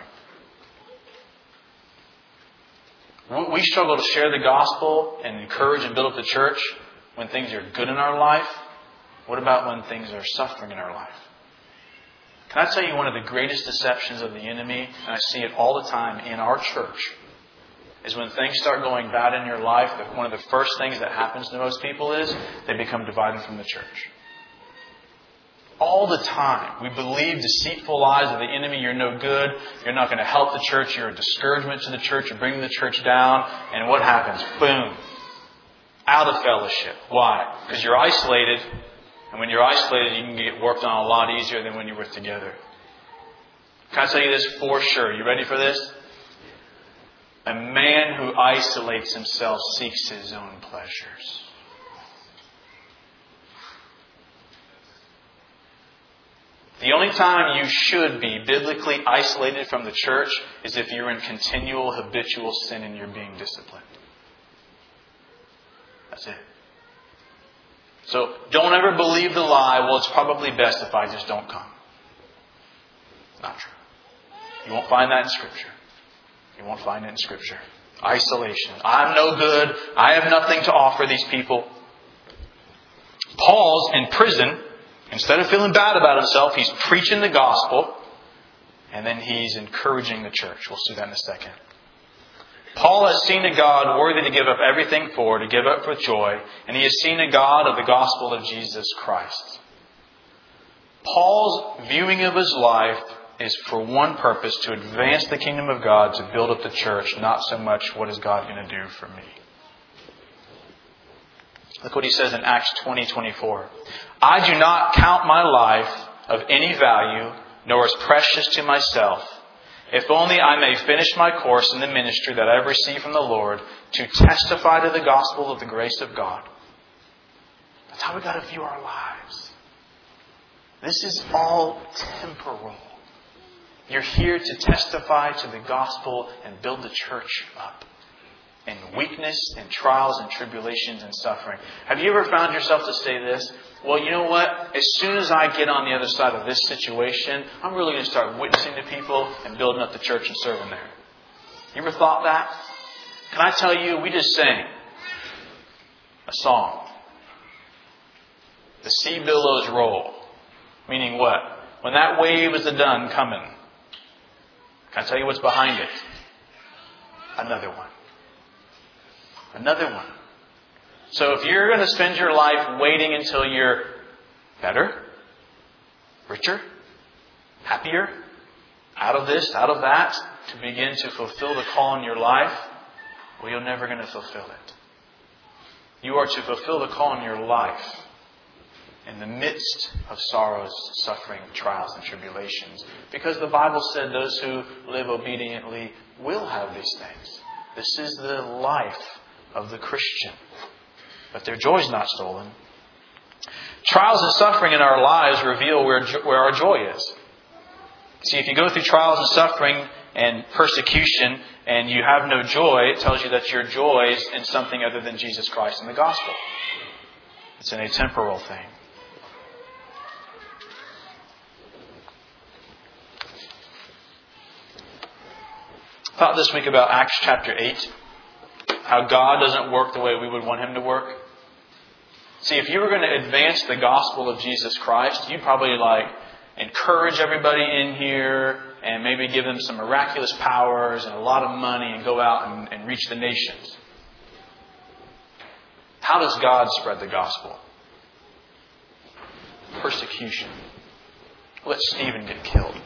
We struggle to share the gospel and encourage and build up the church when things are good in our life. What about when things are suffering in our life? Can I tell you one of the greatest deceptions of the enemy, and I see it all the time in our church, is when things start going bad in your life, that one of the first things that happens to most people is they become divided from the church. All the time. We believe deceitful lies of the enemy. You're no good. You're not going to help the church. You're a discouragement to the church. You're bringing the church down. And what happens? Boom. Out of fellowship. Why? Because you're isolated. And when you're isolated, you can get worked on a lot easier than when you're with together. Can I tell you this for sure? You ready for this? A man who isolates himself seeks his own pleasures. The only time you should be biblically isolated from the church is if you're in continual habitual sin and you're being disciplined. That's it. So don't ever believe the lie, well, it's probably best if I just don't come. Not true. You won't find that in Scripture. You won't find it in Scripture. Isolation. I'm no good. I have nothing to offer these people. Paul's in prison. Instead of feeling bad about himself, he's preaching the gospel. And then he's encouraging the church. We'll see that in a second. Paul has seen a God worthy to give up everything for, to give up for joy. And he has seen a God of the gospel of Jesus Christ. Paul's viewing of his life is for one purpose, to advance the kingdom of God, to build up the church, not so much what is God going to do for me. Look what he says in Acts twenty twenty-four. I do not count my life of any value, nor as precious to myself, if only I may finish my course in the ministry that I have received from the Lord, to testify to the gospel of the grace of God. That's how we got to view our lives. This is all temporal. You're here to testify to the gospel and build the church up. In weakness and trials and tribulations and suffering. Have you ever found yourself to say this? Well, you know what? As soon as I get on the other side of this situation, I'm really going to start witnessing to people and building up the church and serving there. You ever thought that? Can I tell you, we just sang a song. The sea billows roll. Meaning what? When that wave is done coming, can I tell you what's behind it? Another one. Another one. So if you're going to spend your life waiting until you're better, richer, happier, out of this, out of that, to begin to fulfill the call in your life, well, you're never going to fulfill it. You are to fulfill the call in your life in the midst of sorrows, suffering, trials, and tribulations. Because the Bible said those who live obediently will have these things. This is the life of the Christian. But their joy is not stolen. Trials and suffering in our lives reveal where, where our joy is. See, if you go through trials and suffering and persecution and you have no joy, it tells you that your joy is in something other than Jesus Christ and the gospel. It's in a temporal thing. I thought this week about Acts chapter eight. How God doesn't work the way we would want Him to work. See, if you were going to advance the gospel of Jesus Christ, you'd probably like encourage everybody in here and maybe give them some miraculous powers and a lot of money and go out and, and reach the nations. How does God spread the gospel? Persecution. Let Stephen get killed.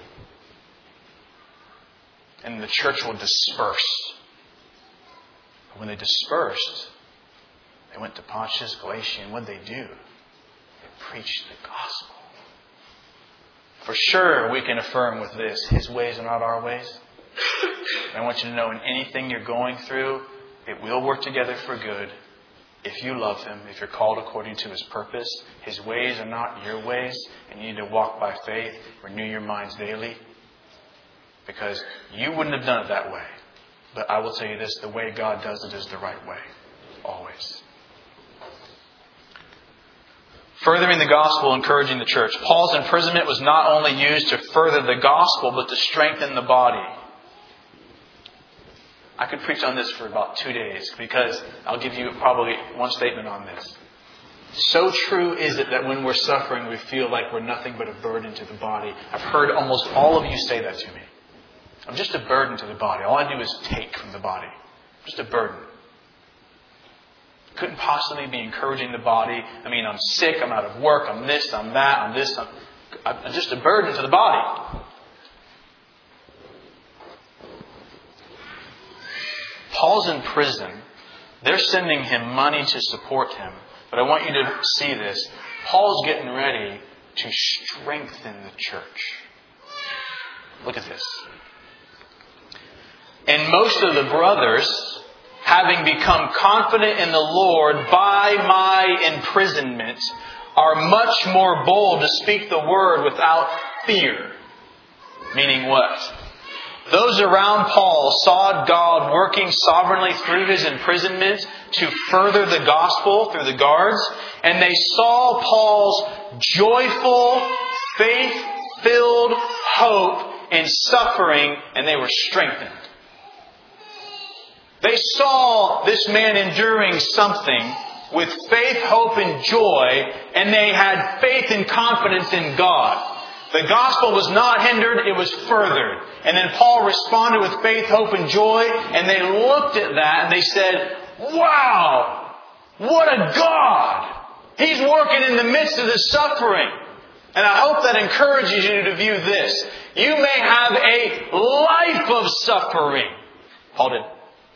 And the church will disperse. But when they dispersed, they went to Pontus, Galatia, and what did they do? They preached the gospel. For sure, we can affirm with this, His ways are not our ways. And I want you to know in anything you're going through, it will work together for good if you love Him, if you're called according to His purpose. His ways are not your ways, and you need to walk by faith, renew your minds daily. Because you wouldn't have done it that way. But I will tell you this, the way God does it is the right way. Always. Furthering the gospel, encouraging the church. Paul's imprisonment was not only used to further the gospel, but to strengthen the body. I could preach on this for about two days because I'll give you probably one statement on this. So true is it that when we're suffering, we feel like we're nothing but a burden to the body. I've heard almost all of you say that to me. I'm just a burden to the body. All I do is take from the body. Just a burden. Couldn't possibly be encouraging the body. I mean, I'm sick, I'm out of work, I'm this, I'm that, I'm this. I'm, I'm just a burden to the body. Paul's in prison. They're sending him money to support him. But I want you to see this. Paul's getting ready to strengthen the church. Look at this. And most of the brothers, having become confident in the Lord by my imprisonment, are much more bold to speak the word without fear. Meaning what? Those around Paul saw God working sovereignly through his imprisonment to further the gospel through the guards. And they saw Paul's joyful, faith-filled hope in suffering, and they were strengthened. They saw this man enduring something with faith, hope, and joy, and they had faith and confidence in God. The gospel was not hindered, it was furthered. And then Paul responded with faith, hope, and joy, and they looked at that and they said, wow, what a God! He's working in the midst of the suffering. And I hope that encourages you to view this. You may have a life of suffering. Paul did.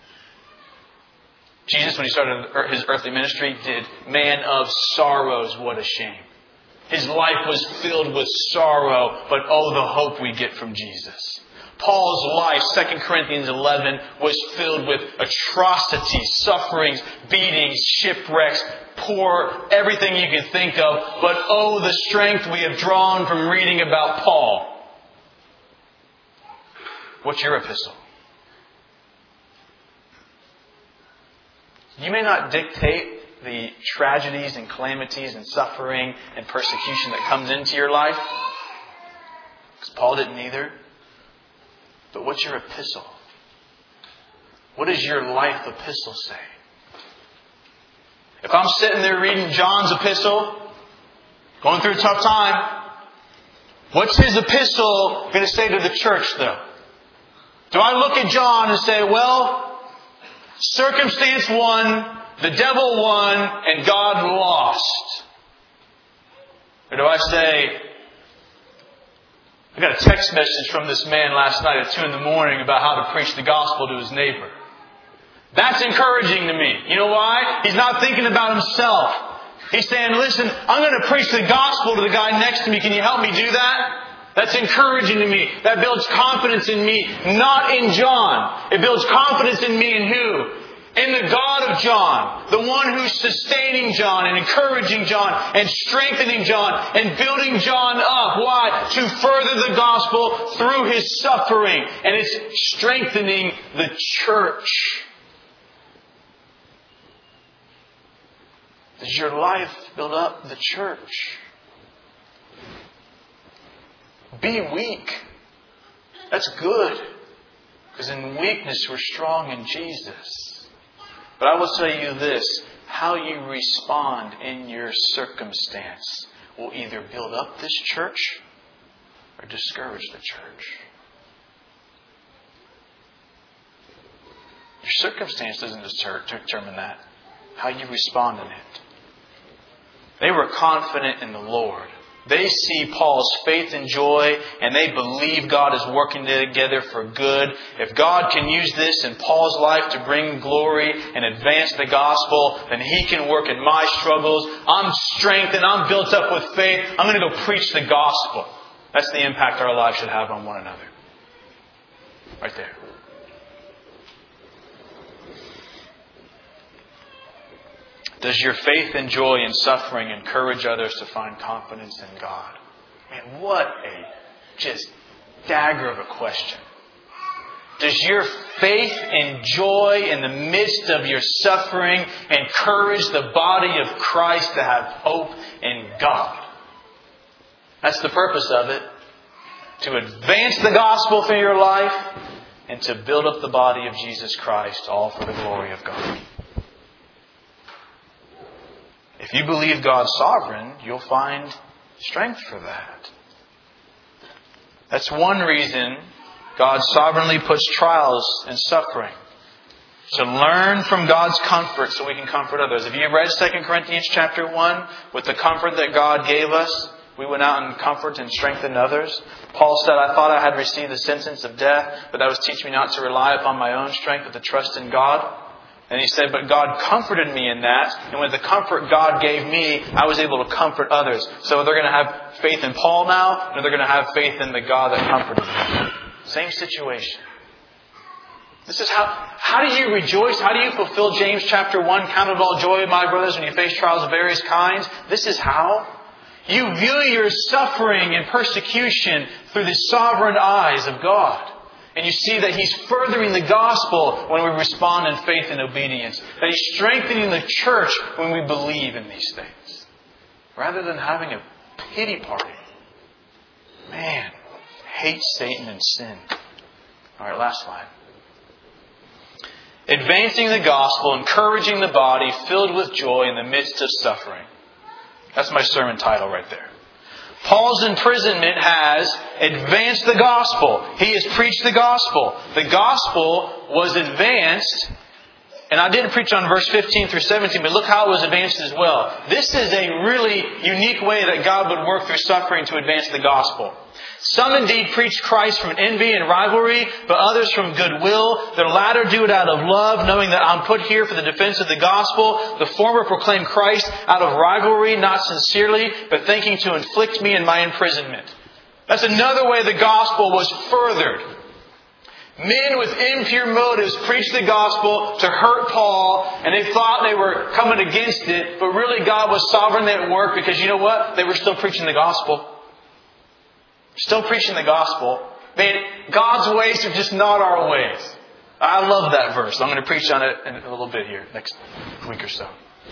Jesus, when he started his earthly ministry, did man of sorrows, what a shame. His life was filled with sorrow, but oh, the hope we get from Jesus. Paul's life, Second Corinthians eleven, was filled with atrocities, sufferings, beatings, shipwrecks, poor, everything you can think of. But oh, the strength we have drawn from reading about Paul. What's your epistle? You may not dictate the tragedies and calamities and suffering and persecution that comes into your life, because Paul didn't either. But what's your epistle? What does your life epistle say? If I'm sitting there reading John's epistle, going through a tough time, what's his epistle going to say to the church, though? Do I look at John and say, well, circumstance won, the devil won, and God lost? Or do I say, I got a text message from this man last night at two in the morning about how to preach the gospel to his neighbor. That's encouraging to me. You know why? He's not thinking about himself. He's saying, listen, I'm going to preach the gospel to the guy next to me. Can you help me do that? That's encouraging to me. That builds confidence in me, not in John. It builds confidence in me in who? In the God of John, the one who's sustaining John and encouraging John and strengthening John and building John up. Why? To further the gospel through his suffering. And it's strengthening the church. Does your life build up the church? Be weak. That's good. Because in weakness we're strong in Jesus. But I will tell you this, how you respond in your circumstance will either build up this church or discourage the church. Your circumstance doesn't determine that. How you respond in it. They were confident in the Lord. They see Paul's faith and joy, and they believe God is working together for good. If God can use this in Paul's life to bring glory and advance the gospel, then He can work in my struggles. I'm strengthened. I'm built up with faith. I'm going to go preach the gospel. That's the impact our lives should have on one another. Right there. Does your faith and joy in suffering encourage others to find confidence in God? Man, what a just dagger of a question. Does your faith and joy in the midst of your suffering encourage the body of Christ to have hope in God? That's the purpose of it. To advance the gospel through your life and to build up the body of Jesus Christ, all for the glory of God. If you believe God's sovereign, you'll find strength for that. That's one reason God sovereignly puts trials and suffering. To learn from God's comfort so we can comfort others. Have you read Second Corinthians chapter one? With the comfort that God gave us, we went out and comforted and strengthened others. Paul said, I thought I had received the sentence of death, but that was teaching me not to rely upon my own strength, but to trust in God. And he said, but God comforted me in that. And with the comfort God gave me, I was able to comfort others. So they're going to have faith in Paul now, or they're going to have faith in the God that comforted them. Same situation. This is how, how do you rejoice? How do you fulfill James chapter one? Count it all joy, my brothers, when you face trials of various kinds. This is how. You view your suffering and persecution through the sovereign eyes of God. And you see that He's furthering the gospel when we respond in faith and obedience. That He's strengthening the church when we believe in these things. Rather than having a pity party. Man, hate Satan and sin. All right, last slide. Advancing the gospel, encouraging the body, filled with joy in the midst of suffering. That's my sermon title right there. Paul's imprisonment has advanced the gospel. He has preached the gospel. The gospel was advanced, and I didn't preach on verse fifteen through seventeen, but look how it was advanced as well. This is a really unique way that God would work through suffering to advance the gospel. Some indeed preach Christ from envy and rivalry, but others from goodwill. The latter do it out of love, knowing that I'm put here for the defense of the gospel. The former proclaim Christ out of rivalry, not sincerely, but thinking to inflict me in my imprisonment. That's another way the gospel was furthered. Men with impure motives preached the gospel to hurt Paul, and they thought they were coming against it, but really God was sovereignly at work because you know what? They were still preaching the gospel. Still preaching the gospel. Man, God's ways are just not our ways. I love that verse. I'm going to preach on it in a little bit here, next week or so.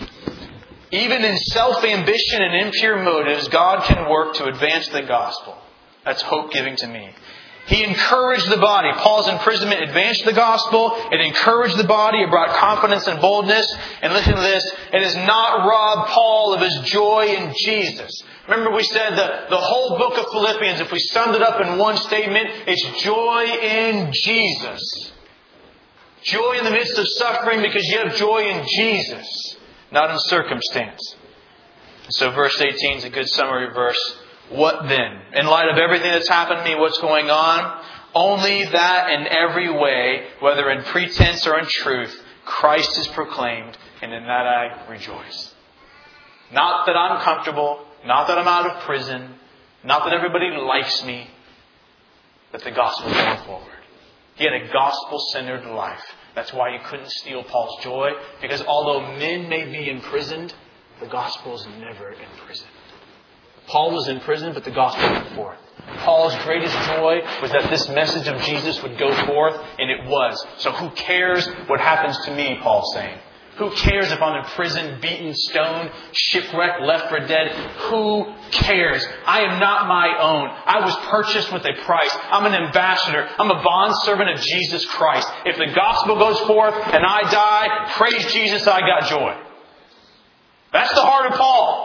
Even in self-ambition and impure motives, God can work to advance the gospel. That's hope-giving to me. He encouraged the body. Paul's imprisonment advanced the gospel. It encouraged the body. It brought confidence and boldness. And listen to this. It has not robbed Paul of his joy in Jesus. Remember we said the, the whole book of Philippians, if we summed it up in one statement, it's joy in Jesus. Joy in the midst of suffering because you have joy in Jesus, not in circumstance. So verse eighteen is a good summary verse. What then? In light of everything that's happened to me, what's going on? Only that in every way, whether in pretense or in truth, Christ is proclaimed, and in that I rejoice. Not that I'm comfortable, not that I'm out of prison, not that everybody likes me, but the gospel going forward. He had a gospel-centered life. That's why you couldn't steal Paul's joy, because although men may be imprisoned, the gospel is never imprisoned. Paul was in prison, but the gospel went forth. Paul's greatest joy was that this message of Jesus would go forth, and it was. So who cares what happens to me, Paul's saying. Who cares if I'm in prison, beaten, stoned, shipwrecked, left for dead? Who cares? I am not my own. I was purchased with a price. I'm an ambassador. I'm a bondservant of Jesus Christ. If the gospel goes forth and I die, praise Jesus, I got joy. That's the heart of Paul.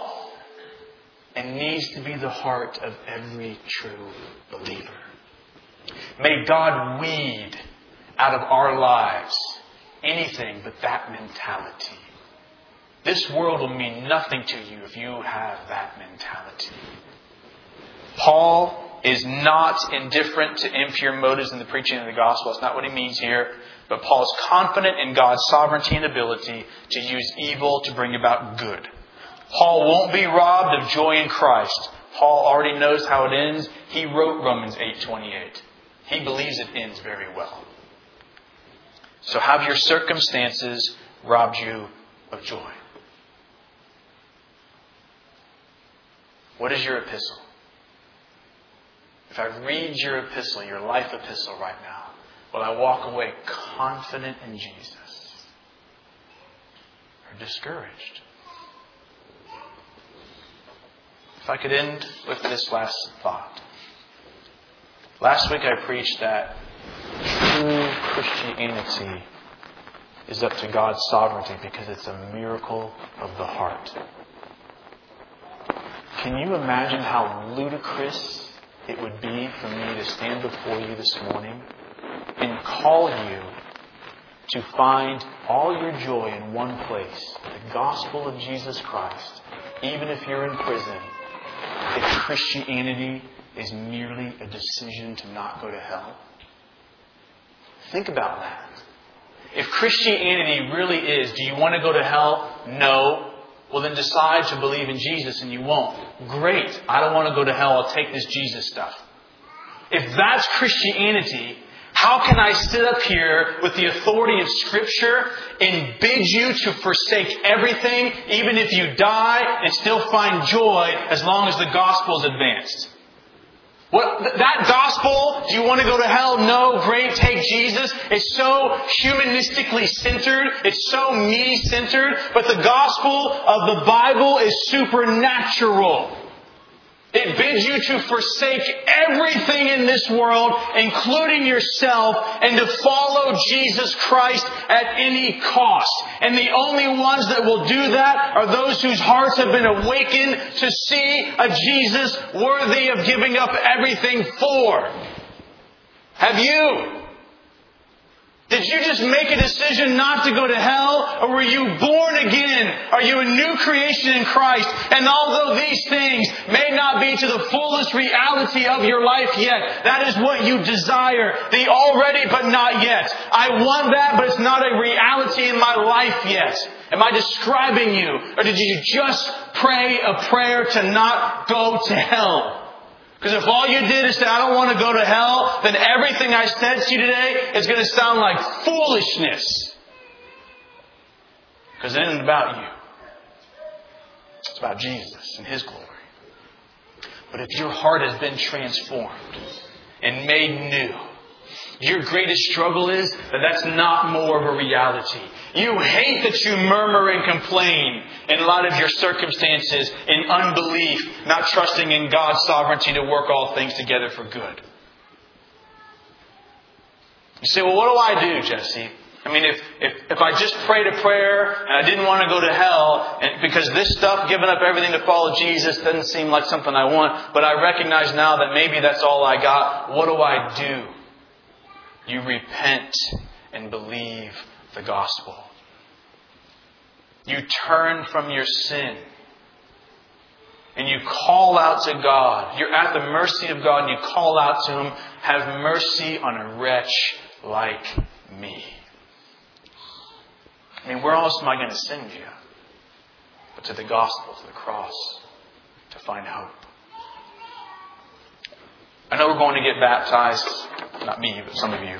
And needs to be the heart of every true believer. May God weed out of our lives anything but that mentality. This world will mean nothing to you if you have that mentality. Paul is not indifferent to impure motives in the preaching of the gospel. That's not what he means here. But Paul is confident in God's sovereignty and ability to use evil to bring about good. Paul won't be robbed of joy in Christ. Paul already knows how it ends. He wrote Romans eight twenty-eight. He believes it ends very well. So have your circumstances robbed you of joy? What is your epistle? If I read your epistle, your life epistle right now, Will I walk away confident in Jesus? Or discouraged? If I could end with this last thought. Last week I preached that true Christianity is up to God's sovereignty because it's a miracle of the heart. Can you imagine how ludicrous it would be for me to stand before you this morning and call you to find all your joy in one place, the gospel of Jesus Christ, even if you're in prison, if Christianity is merely a decision to not go to hell? Think about that. If Christianity really is, do you want to go to hell? No. Well, then decide to believe in Jesus and you won't. Great. I don't want to go to hell. I'll take this Jesus stuff. If that's Christianity, how can I sit up here with the authority of Scripture and bid you to forsake everything, even if you die, and still find joy as long as the gospel is advanced? What, that gospel, do you want to go to hell? No, great, take Jesus. It's so humanistically centered. It's so me-centered. But the gospel of the Bible is supernatural. It bids you to forsake everything in this world, including yourself, and to follow Jesus Christ at any cost. And the only ones that will do that are those whose hearts have been awakened to see a Jesus worthy of giving up everything for. Have you? Did you just make a decision not to go to hell? Or were you born again? Are you a new creation in Christ? And although these things may not be to the fullest reality of your life yet, that is what you desire. The already but not yet. I want that, but it's not a reality in my life yet. Am I describing you? Or did you just pray a prayer to not go to hell? Because if all you did is say, I don't want to go to hell, then everything I said to you today is going to sound like foolishness. Because it isn't about you. It's about Jesus and His glory. But if your heart has been transformed and made new, your greatest struggle is that that's not more of a reality. You hate that you murmur and complain in a lot of your circumstances in unbelief, not trusting in God's sovereignty to work all things together for good. You say, well, what do I do, Jesse? I mean, if, if, if I just prayed a prayer and I didn't want to go to hell, and because this stuff, giving up everything to follow Jesus, doesn't seem like something I want, but I recognize now that maybe that's all I got, what do I do? You repent and believe the gospel. You turn from your sin. And you call out to God. You're at the mercy of God and you call out to Him, have mercy on a wretch like me. I mean, where else am I going to send you? But to the gospel, to the cross, to find hope. I know we're going to get baptized. Not me, but some of you.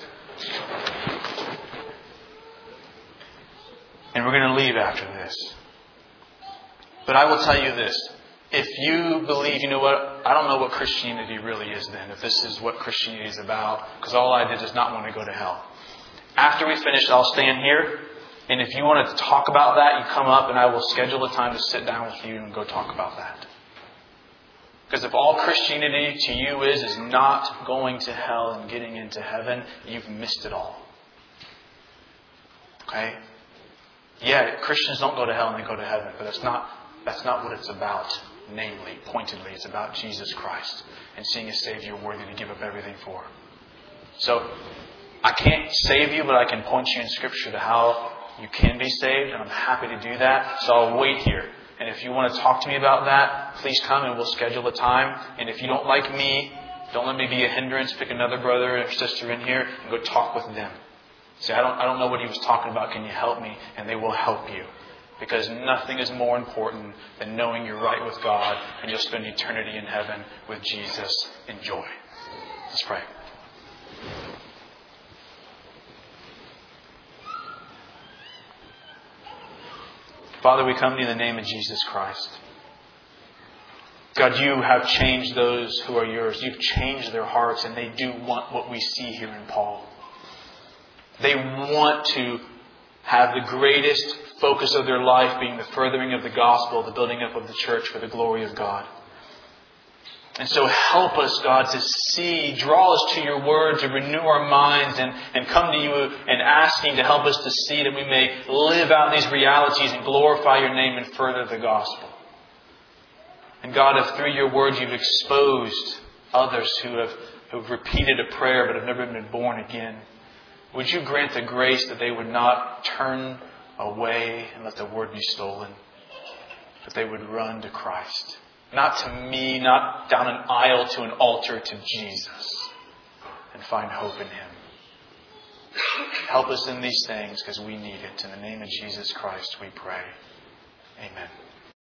And we're going to leave after this. But I will tell you this. If you believe, you know what, I don't know what Christianity really is then. If this is what Christianity is about. Because all I did is not want to go to hell. After we finish, I'll stand here. And if you want to talk about that, you come up and I will schedule a time to sit down with you and go talk about that. Because if all Christianity to you is, is not going to hell and getting into heaven, you've missed it all. Okay? Yeah, Christians don't go to hell and they go to heaven, but that's not, that's not what it's about. Namely, pointedly, it's about Jesus Christ and seeing a Savior worthy to give up everything for. So, I can't save you, but I can point you in Scripture to how you can be saved, and I'm happy to do that. So I'll wait here. And if you want to talk to me about that, please come and we'll schedule a time. And if you don't like me, don't let me be a hindrance. Pick another brother or sister in here and go talk with them. Say, I don't, I don't know what he was talking about. Can you help me? And they will help you. Because nothing is more important than knowing you're right with God and you'll spend eternity in heaven with Jesus in joy. Let's pray. Father, we come to you in the name of Jesus Christ. God, you have changed those who are yours. You've changed their hearts and they do want what we see here in Paul. They want to have the greatest focus of their life being the furthering of the gospel, the building up of the church for the glory of God. And so help us, God, to see, draw us to your word, to renew our minds and, and come to you and asking to help us to see that we may live out these realities and glorify your name and further the gospel. And God, if through your word you've exposed others who have, who have repeated a prayer but have never been born again, would you grant the grace that they would not turn away and let the word be stolen, but they would run to Christ. Not to me, not down an aisle to an altar, to Jesus, and find hope in Him. Help us in these things because we need it. In the name of Jesus Christ we pray. Amen.